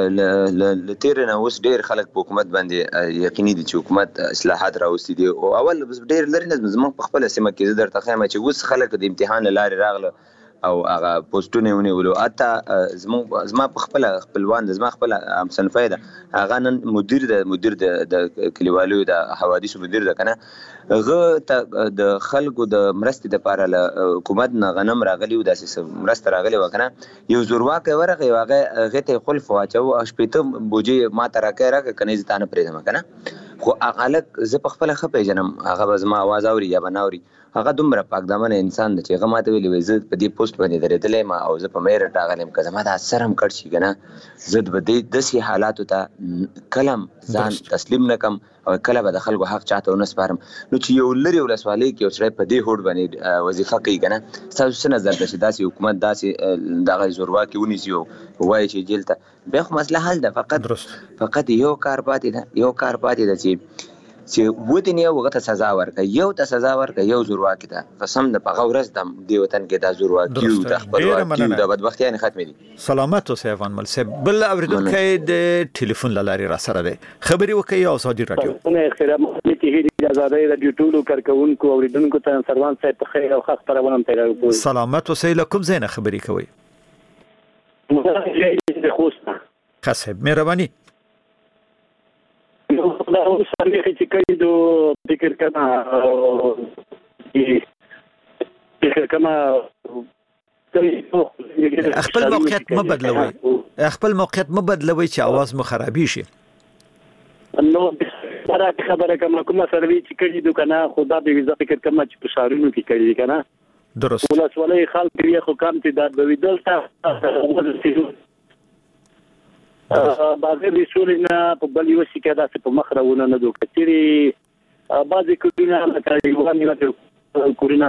Speaker 18: له تېرې نه اوس ډېر خلک په حکومت باندې یقیني دي چې حکومت اصلاحات راوستي دي. او اول ډېر لرې نه زموږ په خپله سیمه کې زه درته ښیم چې اوس خلک د امتحان له لارې راغله او هغه پوسټونه یې ونیولو. حتی زموږ زما په خپله خپلوان ده، زما خپله همصنفی ده، هغه نن مدیر ده، مدیر د کلیوالو د حوادثو مدیر ده که نه، هغه ته د خلکو د مرستې دپاره له حکومت نه غنم راغلي و، داسې مرسته راغلې وه که نه. یو زورواکی ورغی او هغه هغې ته یې خلف واچوه او شپېته بوجې ما ته راکړی راکړه که نه زه تا نه پرېږدم که نه. خو هغه هلک زه په خپله ښه پېژنم، هغه به زما اواز اوري یا به نه اوري. هغه دومره پاکدامنه انسان دی چې هغه ماته ویلي وایي زه په دې پوسټ باندې درېدلی یم او زه په میرټ راغلی یم، که زما دا سر هم کټ شي که نه، زه به دې داسې حالاتو ته کله هم ځان تسلیم نه کړم او کله به د خلکو حق چاته ونه سپارم. نو چې یو لرې ولسوالۍ کې یو سړی په دې هوډ باندې وظیفه کوي که نه، ستاسو څه نظر ده چې داسې حکومت داسې دغه زورواکي ونیسي او ووایي چې جیل ته؟ بیا خو مسله حل ده، فقط فقط یو کار پاتې ده، یو کار پاتې ده چې چې ودې یو هغه ته سزا ورکړه، یو ته سزا ورکړه، یو زورواکي ته قسم ده په هغه ورځ د دې وطن کې دا زورواکي او د خپلواکي او د بدبختیانې ختمې دي.
Speaker 4: سلامت اوسئ افغان مل صاحب. بل اورېدونکی د ټلیفون له لارې راسره دی، خبرې وکړئ. ازادي راډیو
Speaker 19: د ازادۍ راډیو ټولو کارکوونکو اورېدونکو ته سروان صاحب په خیر او ښه خپرونه هم تیاره کوو.
Speaker 4: سلامت اوسئ. له کوم ځای نه خبرې کوئ؟
Speaker 19: د خوست نه.
Speaker 4: ښه صاحب، مهرباني.
Speaker 19: دا اوس هغې چې کوي دو فکر کنه فکر کنه
Speaker 4: خپل موقعیت مه بدلوئ، خپل موقعیت مه بدلوئ چې اواز مو خرابي شي.
Speaker 19: نو دا خبره کومه کومه سروي چې کوي دو کنه خدا به ویزه فکر کومه چې په شهرونو کې کوي کنه.
Speaker 4: درست.
Speaker 19: ولسوالۍ خلک یې خو کم تعداد به وي دلته بغیر د سولې نه په بل یو سکه داسې په مخ راونه نه دوه کتري بعضې کورونه لکه یوغان یې کورونه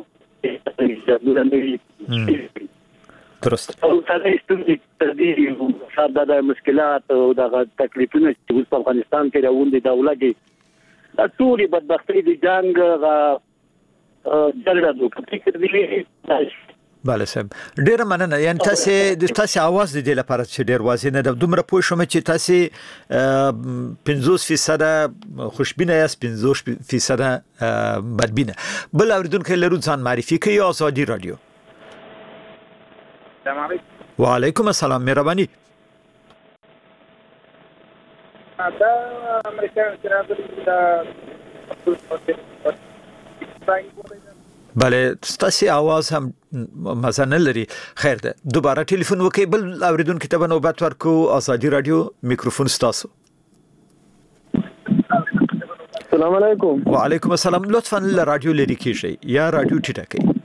Speaker 4: درست.
Speaker 19: او سړی ستونزې تدې ساده د مشکلات او دغه تکلیفونه چې اوس په افغانستان کې راوندي دا ولګي دا ټولې بدبختۍ د جنګ هغه جګړه دوه فکر دی.
Speaker 4: بله صاحب، ډیره مننه. یعنی تاسو د تاسو اواز د دې لپاره چې ډیر واضح نه ده، دومره پوه شوم چې تاسو پنځوس فیصد خوشبینه یاست، پنځوس فیصد بدبینه. بل اوریدونکو لرو ځان معرفي کوي. ازادي راډیو.
Speaker 20: السلام علیکم.
Speaker 4: وعلیکم السلام، مهرباني.
Speaker 20: دا امریکایان چې راغلي دا
Speaker 4: بله ستاسو आवाज هم مزه نه لري. خیر ده، دوباره ټلیفون وکړئ. بل اوریدونکو ته به نوبت ورکو. ازادي راډیو، میکروفون ستاسو.
Speaker 20: السلام علیکم.
Speaker 4: وعلیکم السلام. لطفا له رادیو لري کیږئ یا رادیو ټیټه کړئ.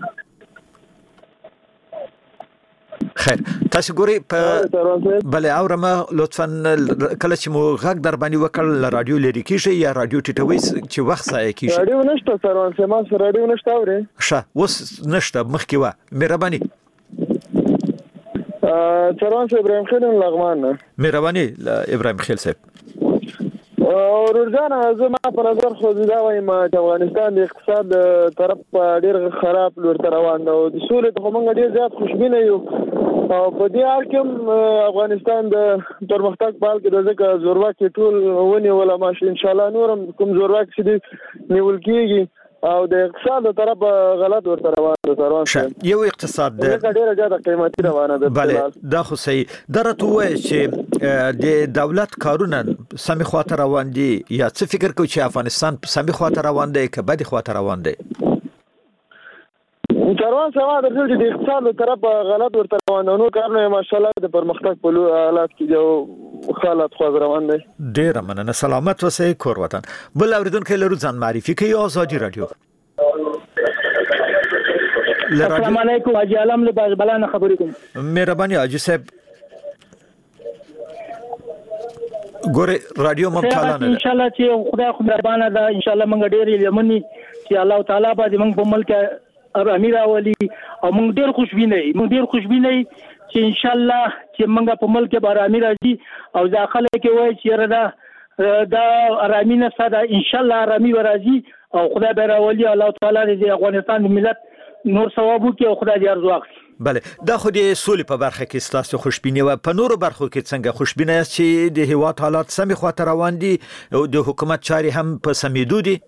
Speaker 4: خیر، تاسو ګورئ په بله اورم. لطفا کله چې مو غږ در باندې وکړ له رادیو لري کیږئ یا رادیو ټیټوي چې وخت ضایع کیږي.
Speaker 20: رادیو نشته سروان صاحب، ما سره رادیو نشته. اورئ
Speaker 4: ښه، اوس نشته، مخکې وه. مهرباني.
Speaker 20: سروان صاحب، ابراهیم خیل لغمان نه.
Speaker 4: مهرباني ابراهیم خیل صاحب.
Speaker 20: ورجانه زما په نظر خو دا وایم چې افغانستان د اقتصاد طرف ډیر خراب لور ته روان دی او د سولې ته موږ ډیر زیات خوشبینه یو او په دې حال کې افغانستان د پرمختګ په حال کې د ځکه زورواکي ټول ونیول ماشه ان شاء الله نورم کوم زورواکي چې نیول کیږي او د اقتصاد له طرف غلط ورته روان دي سروان صاحب.
Speaker 4: یو اقتصاد د
Speaker 20: ډیره زیاته قیمتي روانه ده.
Speaker 4: بله دا خو صحیح درته وایي چې د دولت کارونه سمې خواته روان دي یا څه فکر کوي چې افغانستان سمې خواته روان دی که بدې خواته روان دی؟
Speaker 20: سروان صاحب درته چې د اقتصاد له طرف غلط ورته روان نو کارونه ماشاءالله د پرمختګ په حالات کې جو حالات خو روان دي.
Speaker 4: ډیره مننه سلامت اوسئ کور وطن. بل اوریدونکو لرو ځان معرفي کوي آزادي رادیو.
Speaker 12: السلام علیکم حاجی عالم له باز بلانه خبرې کوم.
Speaker 4: مهرباني حاجی صاحب ګوره رادیو ممتاز نه
Speaker 12: ان شاء الله چې خدای خو مهربانه ده ان شاء الله موږ ډېر لمني چې الله تعالی باندې موږ په ملک امیر اولی او موږ ډېر خوشبینه موږ ډېر خوشبینه چې ان شاء الله چې موږ په ملک به امیر راځي او داخله کې وای چې ردا دا ارامي نه ساده ان شاء الله ارامي راځي او خدای به راولي الله تعالی دې افغانستان ملت نور ثوابو کې او خدای دې ارزو اخلي.
Speaker 4: بله دا خو د سولې په برخه کې ستاسو خوشبیني و په نورو برخو کې څنګه خوشبینه یاست چې د هیواد حالات سمې خواته روان دي او د حکومت چاري هم په سمیدو دي؟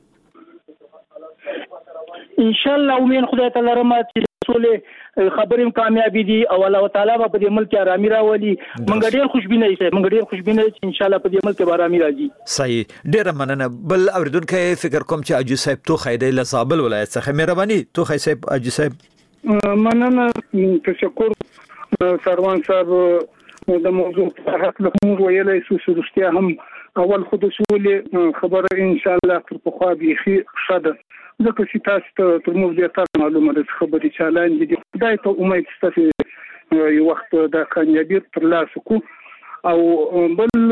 Speaker 12: ان شاء الله امید خدای تعالی رحمت سولې خبرې کامیابی دي او الله تعالی په دې ملک آرامي راولي. موږ ډېر خوشبینه یو موږ ډېر خوشبینه چې ان شاء الله په دې ملک آرامي راځي.
Speaker 4: صحیح ډېر مننه. بل اوریدونکو فکر کوم چې اجو صاحب تو خیدی له زابل ولایت څخه مهرباني تو خی صاحب اجو صاحب
Speaker 3: مننه تشکر سروان صاحب د موضوع په حق له موږ ویلای شو چې رښتیا هم اول خود سولې خبره ان شاء الله تر پخوا بيخي شاده ځکه چې تاسو ته تر موږ زیاته معلومه ده خبرې چالان دي خدای ته امید ستاسو یو وخت د کامیابی تر لاسه کو او بل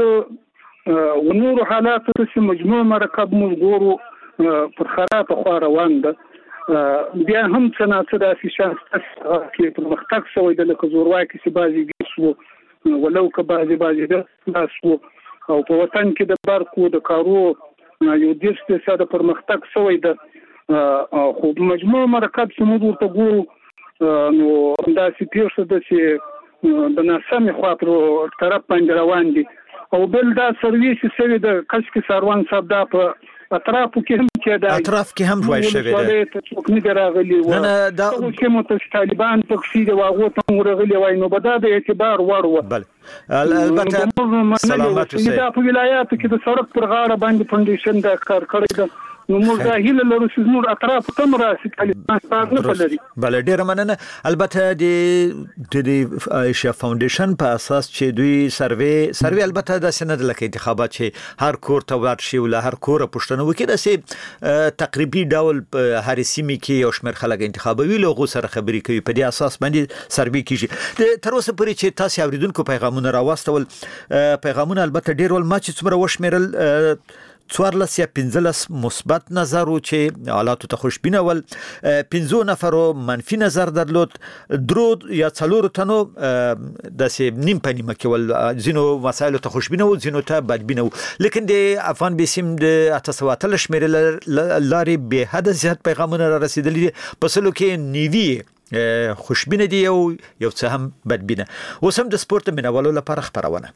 Speaker 3: ونور حالات چې مجموع مرکب موږ ګورو پر خراب خو روان ده بیا هم څنګه د شانس کې پر مختک سوی د لکه زورواکي چې بازي ګسو ولو که بازي بازي ده تاسو او په وطن کې د برکو د کارو یو د اقتصاد پر مختک سوی ده خو مجموع مرکب چې موږ ورته ګورو نو دا چې پیښه ده چې د ناسمې خوا پر طرف باندې روان دي او بل دا سرویس سوي د کشک سروان صاحب دا په اطرافو کې هم چې دا
Speaker 4: اطراف کې هم وای شوی ده
Speaker 3: څوک نه دراغلي و
Speaker 4: نه دا
Speaker 3: چې مو ته طالبان پکې دی واغه ته ورغلي وای نو بدا د اعتبار وړ و.
Speaker 4: بل البته سلامت اوسئ.
Speaker 3: دا په ولایاتو کې د سړک پر غاړه باندې فاونډیشن دا کار کړی ده نو موږ دا هیله لرو چې نور اطراف تم راسي طالبان کار نه پلري.
Speaker 4: بل ډیر مننه. البته د د ایشیا فاونډیشن په اساس چې دوی سروې سروې البته د سند لکه انتخابات چې هر کور ته ورشي ول هر کور پښتنه وکړي د سي تقریبي ډول هر سیمه کې یو شمېر خلک انتخابوي لوغو سره خبري کوي په دې اساس باندې سروې کیږي. تر اوسه پورې چې تاسو اوریدونکو پیغامونه راوستل پیغامونه البته ډیر ول ما چې څومره وشمیرل څوارلس یا پنځلس مثبت نظر او چې حالات ته خوشبینه ول پنځه نفرو منفي نظر درلود درو یا څلور تنو د سه نیم پنیمه کې ول زینو مسایل ته خوشبینه او زینو ته بدبینه لیکن د افغان بسیم د اتصواتل شمیر لاري به حد زیات پیغامونه را رسیدلي په سلو کې نیوی خوشبینه دی او یو څه هم بدبینه. اوس هم د سپورت مینوالو لپاره خبرونه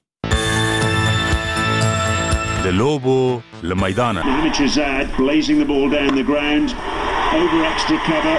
Speaker 21: د لوبو لمیدانه blazing the ball down the ground over extra cover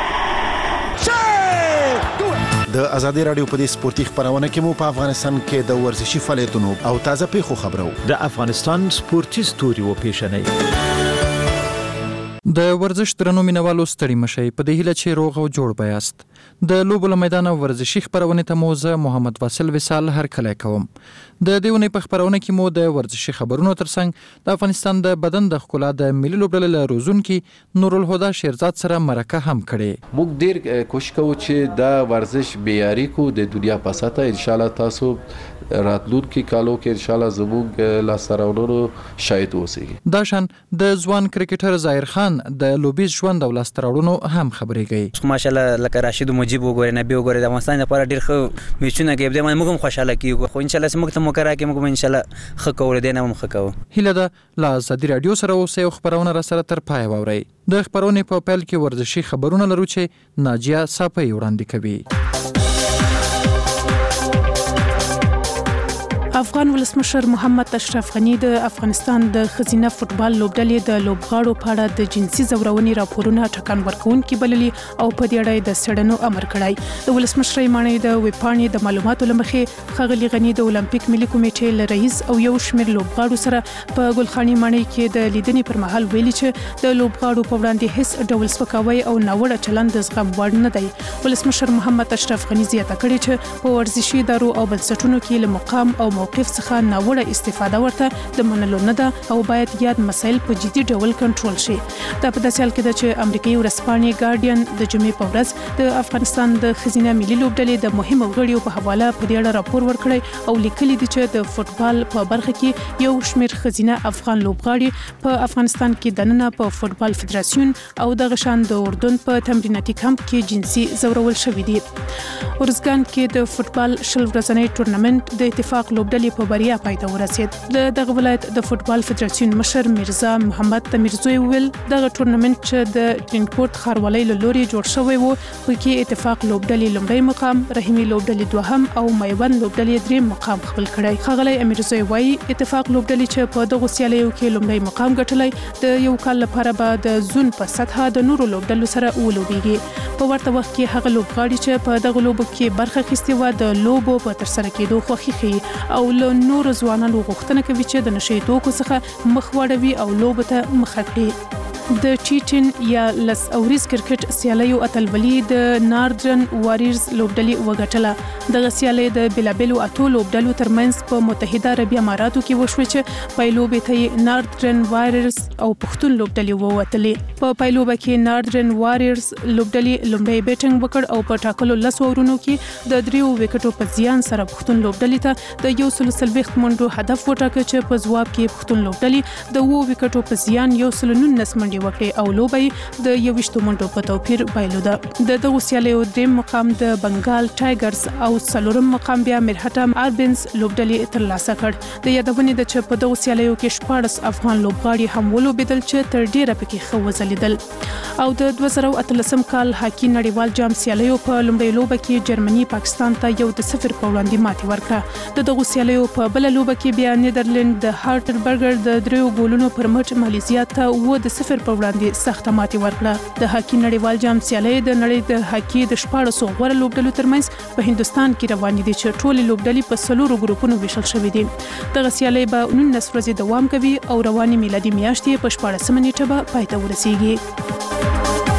Speaker 22: د ازادي رادیو په دې سپورتي خبرونه کې مو په افغانستان کې د ورزشي فعالیتونو او تازه پیښو خبرو
Speaker 4: د افغانستان سپورتي ستوري و پیښنې
Speaker 23: د ورزش درنو مینوالو ستړي مشي په دې هیله چې روغ او جوړ بیاست. د لوبو میدان ورزشي خبرونه ته موزه محمد واصل وصال هر کله کوم. د دیونه په خبرونه کې مو د ورزشي خبرونو ترڅنګ د افغانستان د بدن د ښکلا د ملي لوبډلې روزونکي نور الهدى شیرزاد سره مرکه هم کړي.
Speaker 24: موږ ډیر کوشش کوو چې دا ورزش بیاري کو د دنیا په ساته ان شاء الله تاسو راتلونکي کالو کې ان شاء الله زموږ لاستراونونو شاهد اوسئ.
Speaker 23: دا شان د ځوان کرکټر ظاهر خان د لوبیز ژوند او لاستراونونو هم خبرې کوي.
Speaker 25: ماشاءالله لکه راشد مجيب وګورئ نبی وګورئ د افغانستان لپاره ډیر ښه میچونه کوي د موږ هم خوشاله کیږو خو ان شاء الله موږ ته مکرا کې موږ ان شاء الله خکول دي نه هم خکو.
Speaker 23: هله ده لا ازادي رادیو سره اوسه خبرونه را سره تر پای ووري. د خبرونه په پیل کې ورزشي خبرونه لرو چې ناجیه صافي وړاندې کوي.
Speaker 1: افغان ولسمشر محمد اشرف غنی د افغانستان د ښځینه فوټبال لوبډلې د لوبغاړو په اړه د جنسي زورونې راپورونه ټکان ورکوونکي بللي او په دې اړه د څېړنو امر کړی. د ولسمشر مانې د ویبپاڼې د معلوماتو لمخې ښاغلي غنی د اولمپیک ملي کمیټې له رئیس او یو شمېر لوبغاړو سره په ګلخاني مانې کې د لیدنې پر مهال ویلي چې د لوبغاړو په وړاندې هیڅ ډول سپکاوی او ناوړه چلند د زغم وړ نه دی. ولسمشر محمد اشرف غنی زیاته کړې چې په ورزشي ادارو او بنسټونو کې له مقام او موقف څخه ناوړه استفاده ورته د منلو نه ده او باید یاد مسایل په جدي ډول کنټرول شي. دا په داسې حال کې ده چې امریکایي ورځپاڼې ګارډین د جمعې په ورځ د افغانستان د ښځینه ملي لوبډلې د مهمو غړیو په حواله په دې اړه راپور ورکړی او لیکلي دي چې د فوټبال په برخه کې یو شمېر ښځینه افغان لوبغاړي په افغانستان کې دننه په فوټبال فدراسیون او د غشان د اردن په تمریناتي کمپ کې جنسي زورول شوي دي. ورزګان کې د فوټبال شل ورځنی ټورنمنت د اتفاق لوبډلې په بریا پای ته ورسید. د دغه ولایت د فوټبال فدراسیون مشر میرزا محمد تمیرزوی ویل دغه ټورنمنت چې د ټرینکوټ ښاروالۍ له لوري جوړ شوی و په کې اتفاق لوبډلې لومړی مقام، رحیمي لوبډلې دوهم او میوند لوبډلې دریم مقام خپل کړی. ښاغلی امیرزوی وایي اتفاق لوبډلې چې په دغه سیالیو کې لومړی مقام ګټلی د یو کال لپاره به د زون په سطحه د نورو لوبډلو سره ولوبېږي. په ورته وخت کې هغه لوبغاړي چې په دغه لوبو کې برخه اخیستې وه د لوبو په ترسره کېدو خوښي ښیي او له نورو ځوانانو غوښتنه کوي چې د نشې توکو څخه مخ واړوي او لوبو ته مخه کړي. د ټي ټن یا لس اوریز کرکټ سیالیو اتلولي د ناردرن واریرز لوبډلې وګټله. دغه سیالي د بېلابېلو اتو لوبډلو ترمنځ په متحده عربي اماراتو کې وشوه چې پیلوبې ته یې ناردرن واریرز او پښتون لوبډلې ووتلې. په پیلوبه کې ناردرن واریرز لوبډلې لومړی بیټنګ وکړ او په ټاکلو لسو اورونو کې د دریو وکټو په زیان سره پښتون لوبډلې ته د یو سل څلوېښت منډو هدف وټاکه چې په ځواب کې پښتون لوبډلې د اوو وکټو په زیان یو سل نولس منډې وکړې او لوبه د یوویشتو منډو په توپیر بایلوده. د دغو سیالیو دریم مقام د بنګال ټایګرز او څلورم مقام بیا مرهټم آربنز لوبډلې ترلاسه کړ. د یادونې ده چې په دغو سیالیو کې شپاړس افغان لوبغاړي هم ولوبېدل چې تر ډیره پکې ښه وځلیدل. او د دوه زره اتلسم کال هاکي نړیوال جام سیالیو په لومړۍ لوبه کې جرمني پاکستان ته یو د صفر په وړاندې ماتې ورکړه. د دغو سیالیو په بله لوبه کې بیا نیدرلند د هارټربرګر د دریو ګولونو پر مټ مالیزیا ته اووه د صفر په وړاندې سخته ماتې ورکړه. د هاکي نړیوال جام سیالۍ د نړۍ د هاکي د شپاړسو غوره لوبډلو ترمنځ په هندستان کې روانې دي چې ټولې لوبډلې په څلورو ګروپونو ویشل شوې دي. دغه سیالۍ به نولس ورځې دوام کوي او روانې میلادي میاشتې په شپاړسمه نیټه به پای ته ورسیږي.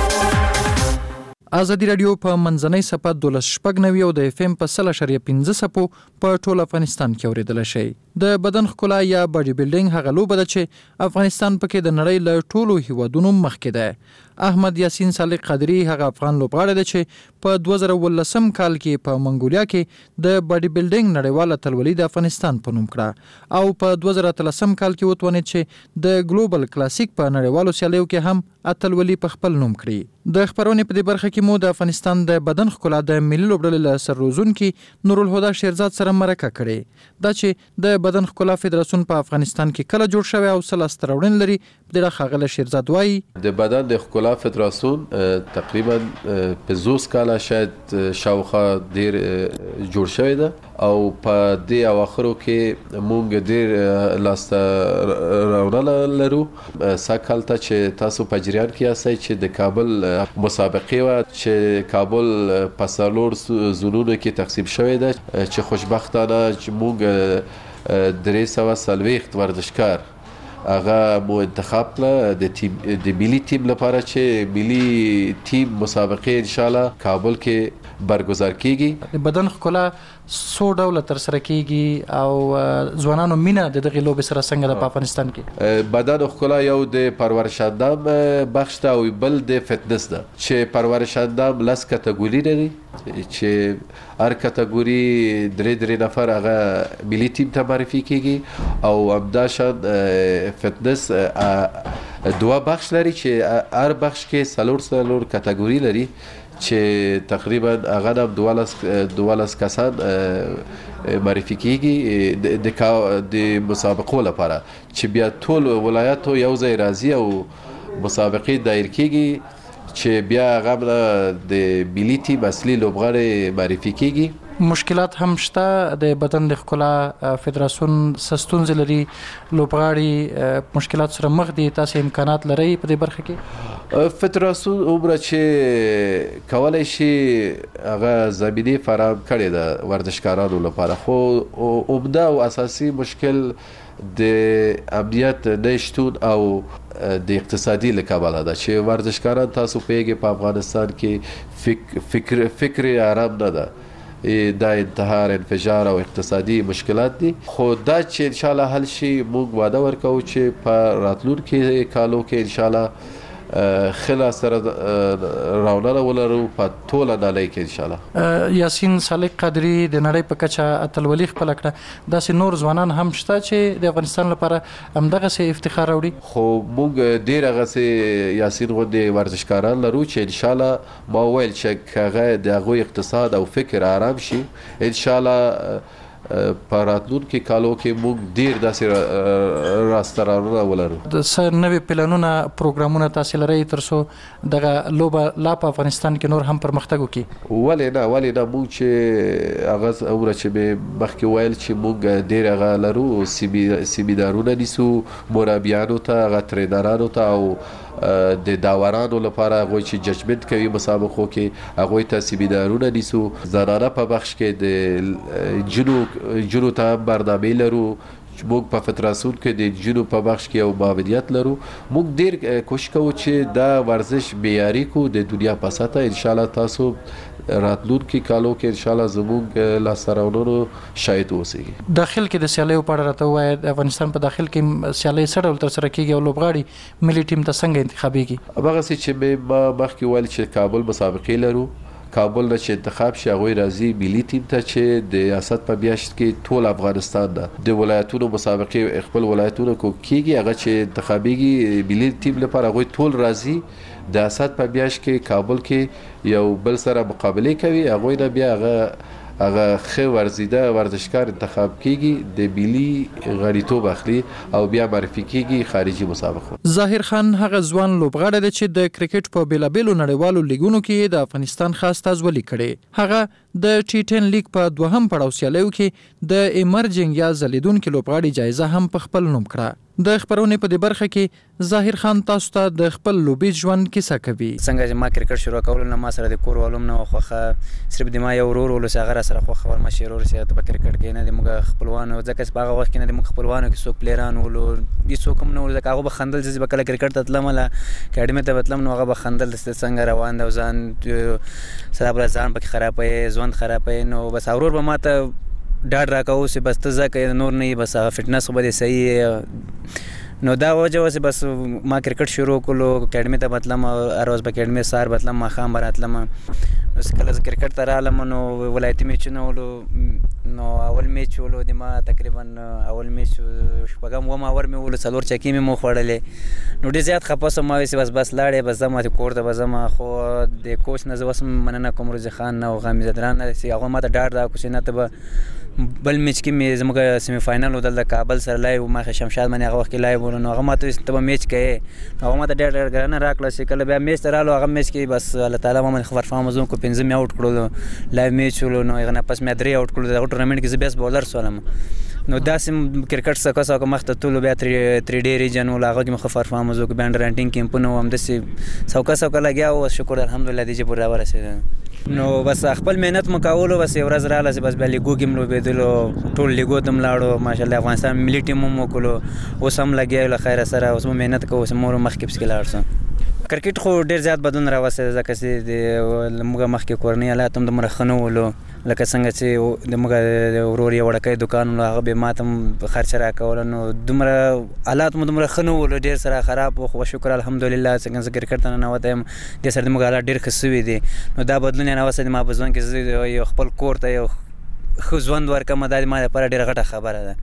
Speaker 23: ازادي رادیو په منځنۍ صفحه دولس شپږ نوي او د اف ام په سل اشاریه پنځه سپو په ټول افغانستان کې اوریدل شي. د بدن ښکلا یا باډي بلډینګ هغه لوبه ده چې افغانستان پکې د نړۍ له ټولو هیوادونو مخکې ده. احمد یاسین صالح قادری هغه افغان لوبغاړی دی چې په دوه زره ولسم کال کې په منګولیا کې د باډي بلډینګ نړیواله اتلولي د افغانستان په نوم کړه او په دوه زره اتلسم کال کې وتوانید چې د ګلوبل کلاسیک په نړیوالو سیالیو کې هم اتلولي په خپل نوم کړي. د خبرونې په دې برخه کې مو د افغانستان د بدن ښکلا د ملي لوبډلې له سرروزونکي نورالهدى شیرزاد سره مرکه کړې. دا چې د بدن ښکلا فدراسیون په افغانستان کې کله جوړ شوی او څه لاسته راوړنې لري د ښاغلی شیرزاد وایي
Speaker 24: د بدن د ښکلا فدراسیون تقریبا پنځوس کاله شاید شاوخوا ډیر جوړ شوی ده او په دې اواخرو کې مونږ ډیر لاسته راوړنه لرو. سږ ته چې تاسو په جریان کې یاستئ چې د کابل مسابقې وه چې کابل په څلور زونونو کې تقسیم شوی ده چې خوشبختانه چې مونږ درې سوه څلوېښت ورزشکار هغه مو انتخاب کړه د ټیم د ملي ټیم لپاره چې ملي ټیم مسابقې ان شاء الله کابل کې برگزار کیږي.
Speaker 23: د بدن ښکلا څو ډوله ترسره کیږي او ځوانانو مینه د دغې لوبې سره څنګه ده په افغانستان کې؟
Speaker 24: بدن ښکلا یو د پرورش اندام بخش ده او بل د فټنس ده چې پرورش اندام لس کټګوري لري چې هر کټګوري درې درې نفر هغه ملي ټیم ته معرفي کیږي او همداشان فټنس دوه بخش لري چې هر بخش کې څلور څلور کټګوري لري چې تقریبا هغه د دولس دولس کسان معرفي کیږي د د مسابقو لپاره چې بیا ټول ولایتو یو ځای راځي او مسابقې دایر کیږي چې بیا هغه د ملي ټیم اصلي لوبغاړي معرفي کیږي.
Speaker 23: مشکلات هم شته د بدن د ښکلا فدراسیون سستونزې لري لوبغاړي مشکلات سره مخ دي تاسو امکانات لرئ په دې برخه کې؟
Speaker 24: فدراسیون عمره چې کولای شي هغه زمینه فراهم کړي د ورزشکارانو لپاره خو عمده او اساسي مشکل د امنیت نشتون او د اقتصادي لکابله ده چې ورزشکاران تاسو پیږي په افغانستان کې فکر فکر آرام نه ده دا انتحار انفجار او اقتصادي مشکلات دي خو دا چې ان شاء الله حل شي موږ وعده ورکوو چې په راتلونکي کالو کې ان شاء الله خلا سره راوړل ولرو په ټوله نړۍ کې ان شاء الله.
Speaker 23: یاسین صالح قادری د نړۍ په کچه اتلولي خپل کړه داسې نور ځوانان هم شته چې د افغانستان لپاره همدغه سي افتخار راوړي
Speaker 24: خو موږ ډیر هغه سي یاسین غوډي ورزشکاران لرو چې ان شاء الله ما ویل چې هغه د هغوی اقتصاد او فکر آرام شي ان شاء الله په راتلونکي کالو کې موږ ډیر داسې راسترانونه ولرو.
Speaker 23: د سر نوې پلانونه پروګرامونه تاسو لرئ ترڅو دغه لوبه لا په افغانستان کې نور هم پرمختګ وکړي؟
Speaker 24: ولې نه ولې نه موږ چې هغه عمره چې به مخکې ویل چې موږ ډیر هغه لرو سیمینارونه نیسو مربیانو ته هغه ټرینرانو ته او د داورانو لپاره هغوی چې ججمنت کوي مسابقو کې هغوی ته سیمینارونه نیسو. زنانه په بخش کې د جنو جنو ته برنامه لرو موږ په فدراسیون کې د جنو په بخش کې یو معاونیت لرو. موږ ډیر کوشش کوو چې دا ورزش معیاري کو د دنیا په سطح ان شاء الله تاسو راتلونکي کالو کې ان شاء الله زموږ لاسراونونو شاهد اوسئ.
Speaker 23: داخل کې د سیالیو په اړه راته وایي د افغانستان په داخل کې سیالي څه ډول تر سره کیږي او لوبغاړي ملي ټیم ته څنګه انتخابېږي؟
Speaker 24: هغه څه چې مې مخکې ویل چې کابل مسابقې لرو کابل نه چې انتخاب شي هغوی راځي ملي ټیم ته چې د ریاست په میاشت کې ټول افغانستان ده د ولایتونو مسابقې خپل ولایتونو کو کیږي هغه چې انتخابېږي ملي ټیم لپاره هغوی ټول راځي د اسد په میاشت کې کابل کې یو بل سره مقابله کوي هغوی نه بیا هغه هغه ښه ورزیده ورزشکار انتخاب کیږي د ملي غړیتوب اخلي او بیا معرفي کیږي خارجي مسابقه.
Speaker 23: ظاهر خان هغه ځوان لوبغاړی دی چې د کرکټ په بیلابیلو نړیوالو لیګونو کې د افغانستان خاص استازولي کړي. هغه د ټي ټن لیګ په دوهم پړاو سیالیو کې د ایمرجنګ یا ځلیدونکو لوبغاړي جایزه هم په خپل نوم کړه. د خبرونې په دې برخه کې ظاهر خان تاسو ته د خپل لوبي ژوند کیسه کوي.
Speaker 25: څنګه چې ما کرکټ شروع کول نه ما سره د کور والوم نه خوخه صرف د ما یو ورور ول سره سره خوخه ور ما شیرور سره په کرکټ کې نه د موږ خپلوانو ځکه چې هغه وخت کې نه د موږ خپلوانو کې څوک پلیران ول یې څوک هم نه ول ځکه هغه به خندل چې به کله کرکټ ته تلم له اکیډمي ته تلم نو هغه به خندل څنګه روان دی ځان سره بل ځان پکې خرابې ژوند خرابې نو بس اورور به ماته ډاډ راکاو چې بس ته ځکه نور نه بس فټنس خو به صحیح نو دا وجه وسه بس ما کرکټ شروع کولو اکیډمي ته بتلم اروز په اکیډمي سار بتلم ما خام براتلم نو کله کرکټ ته رالم نو ولایتي میچونه ولو نو اول میچ ولو د ما تقریبا اول میچ شپږم و ما ور مې ول څلور چکی مې مو خړلې نو ډیر زیات خپه سم وایي بس بس لاړې بس زما ته کور ته بزم خو د کوچ نه زوسم مننه کوم روز خان او غامز دران سي هغه ما ته ډاډ را کوښ نه ته بل میچ کې مې زموږ سیمی فائنل ودل د کابل سره لایو ما شمشاد منی هغه وخت کې لایو نو هغه ماته ته میچ کې هغه ماته ډېر ډېر ګرانه راکړه چې کله بیا میچ ته رالو هغه میچ کې بس الله تعالی ما خبر فهم زوم کو پنځه می اوټ کړو لایو میچ ولو نو هغه نه پس مې درې اوټ کړو د ټورنمنت کې بیس بولر سولم نو داسم کرکټ څخه څخه مخته ټول بیا تری ډی ریجن ول هغه کې خبر فهم زوم کو بانډ رانټینګ کیمپونو هم د سي څوکا څوکا لګیا او شکر الحمدلله دې چې پورا ورسېد نو بس خپل مهنت مکاولو بس یو ورځ رااله بس بیا لیګو کې ملو بيدلو ټول لیګو تم لاړو ماشاءالله افغانستان ملي ټیم مو کولو اوس هم لګیا له خیره سره اوس مهنت کوو اوس مور مخکې پس کې لاړ سم کرکټ خو ډیر زیات بدلون راوسته ځکه چې د موږ مخکې کورنۍ حالات هم د مرخنو ولو لکه څنګه چې د موږ ورور یو وړکې دکان نو هغه به ماتم خرچ راکول نو دومره حالات مو دومره خنو ولو ډیر سره خراب خو شکر الحمدلله څنګه کرکټ نه نوته د سره موږ حالات ډیر خسوي دي نو دا بدلون نه راوسته ما په ځوان کې یو خپل کور ته یو خو ژوند ورکمه د ما لپاره ډیره غټه خبره ده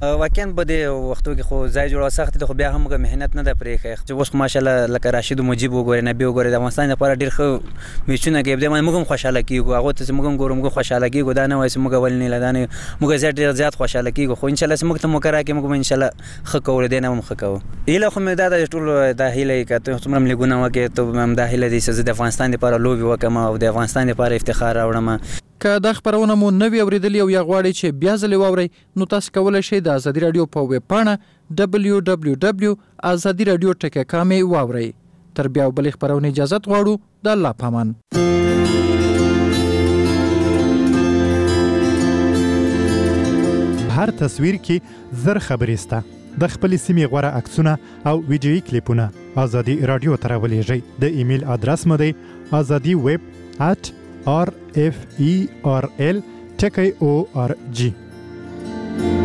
Speaker 25: واقعا په دې وختو کې خو ځای جوړول سخت دي خو بیا هم مهنت نه ده پرې ښه چې اوس ماشاءالله لکه راشد مجيب وګورئ نبی وګورئ د افغانستان لپاره ډېر ښه میچونه کوي د موږ هم خوشاله کیږو هغه ته موږ هم ګورو موږ خوشاله کیږو دا نه وایي چې موږ ول نه لدانه موږ زیات ډېر زیات خوشاله کیږو خو ان شاء الله موږ ته مکرا کې موږ ان شاء الله ښه کول دي نه هم ښه کوو اله خو مې دا د ټول د هیله کته څومره ملګونه وکړي ته هم د هیله دي چې د افغانستان لپاره لوبي وکم او د افغانستان لپاره افتخار راوړم
Speaker 23: که دا خبرونه مو نوی اوریدلی او یا غواړئ چې بیا ځلې واورئ نو تاسو کولی شئ د ازادي رادیو په ویب پاڼه دبلیو دبلیو دبلیو ازادي رادیو ټکی کام واورئ تر بیا بلې خبرونه اجازه غواړو د الله پامان
Speaker 2: هر تصویر کې زر خبرې سته د خپل سیمې غوړه عکسونه او ویډیويي کلیپونه ازادي رادیو ته راولېږئ د ایمیل ادرس مو دی ازادي ویب at r f e r l ټکی او ار جی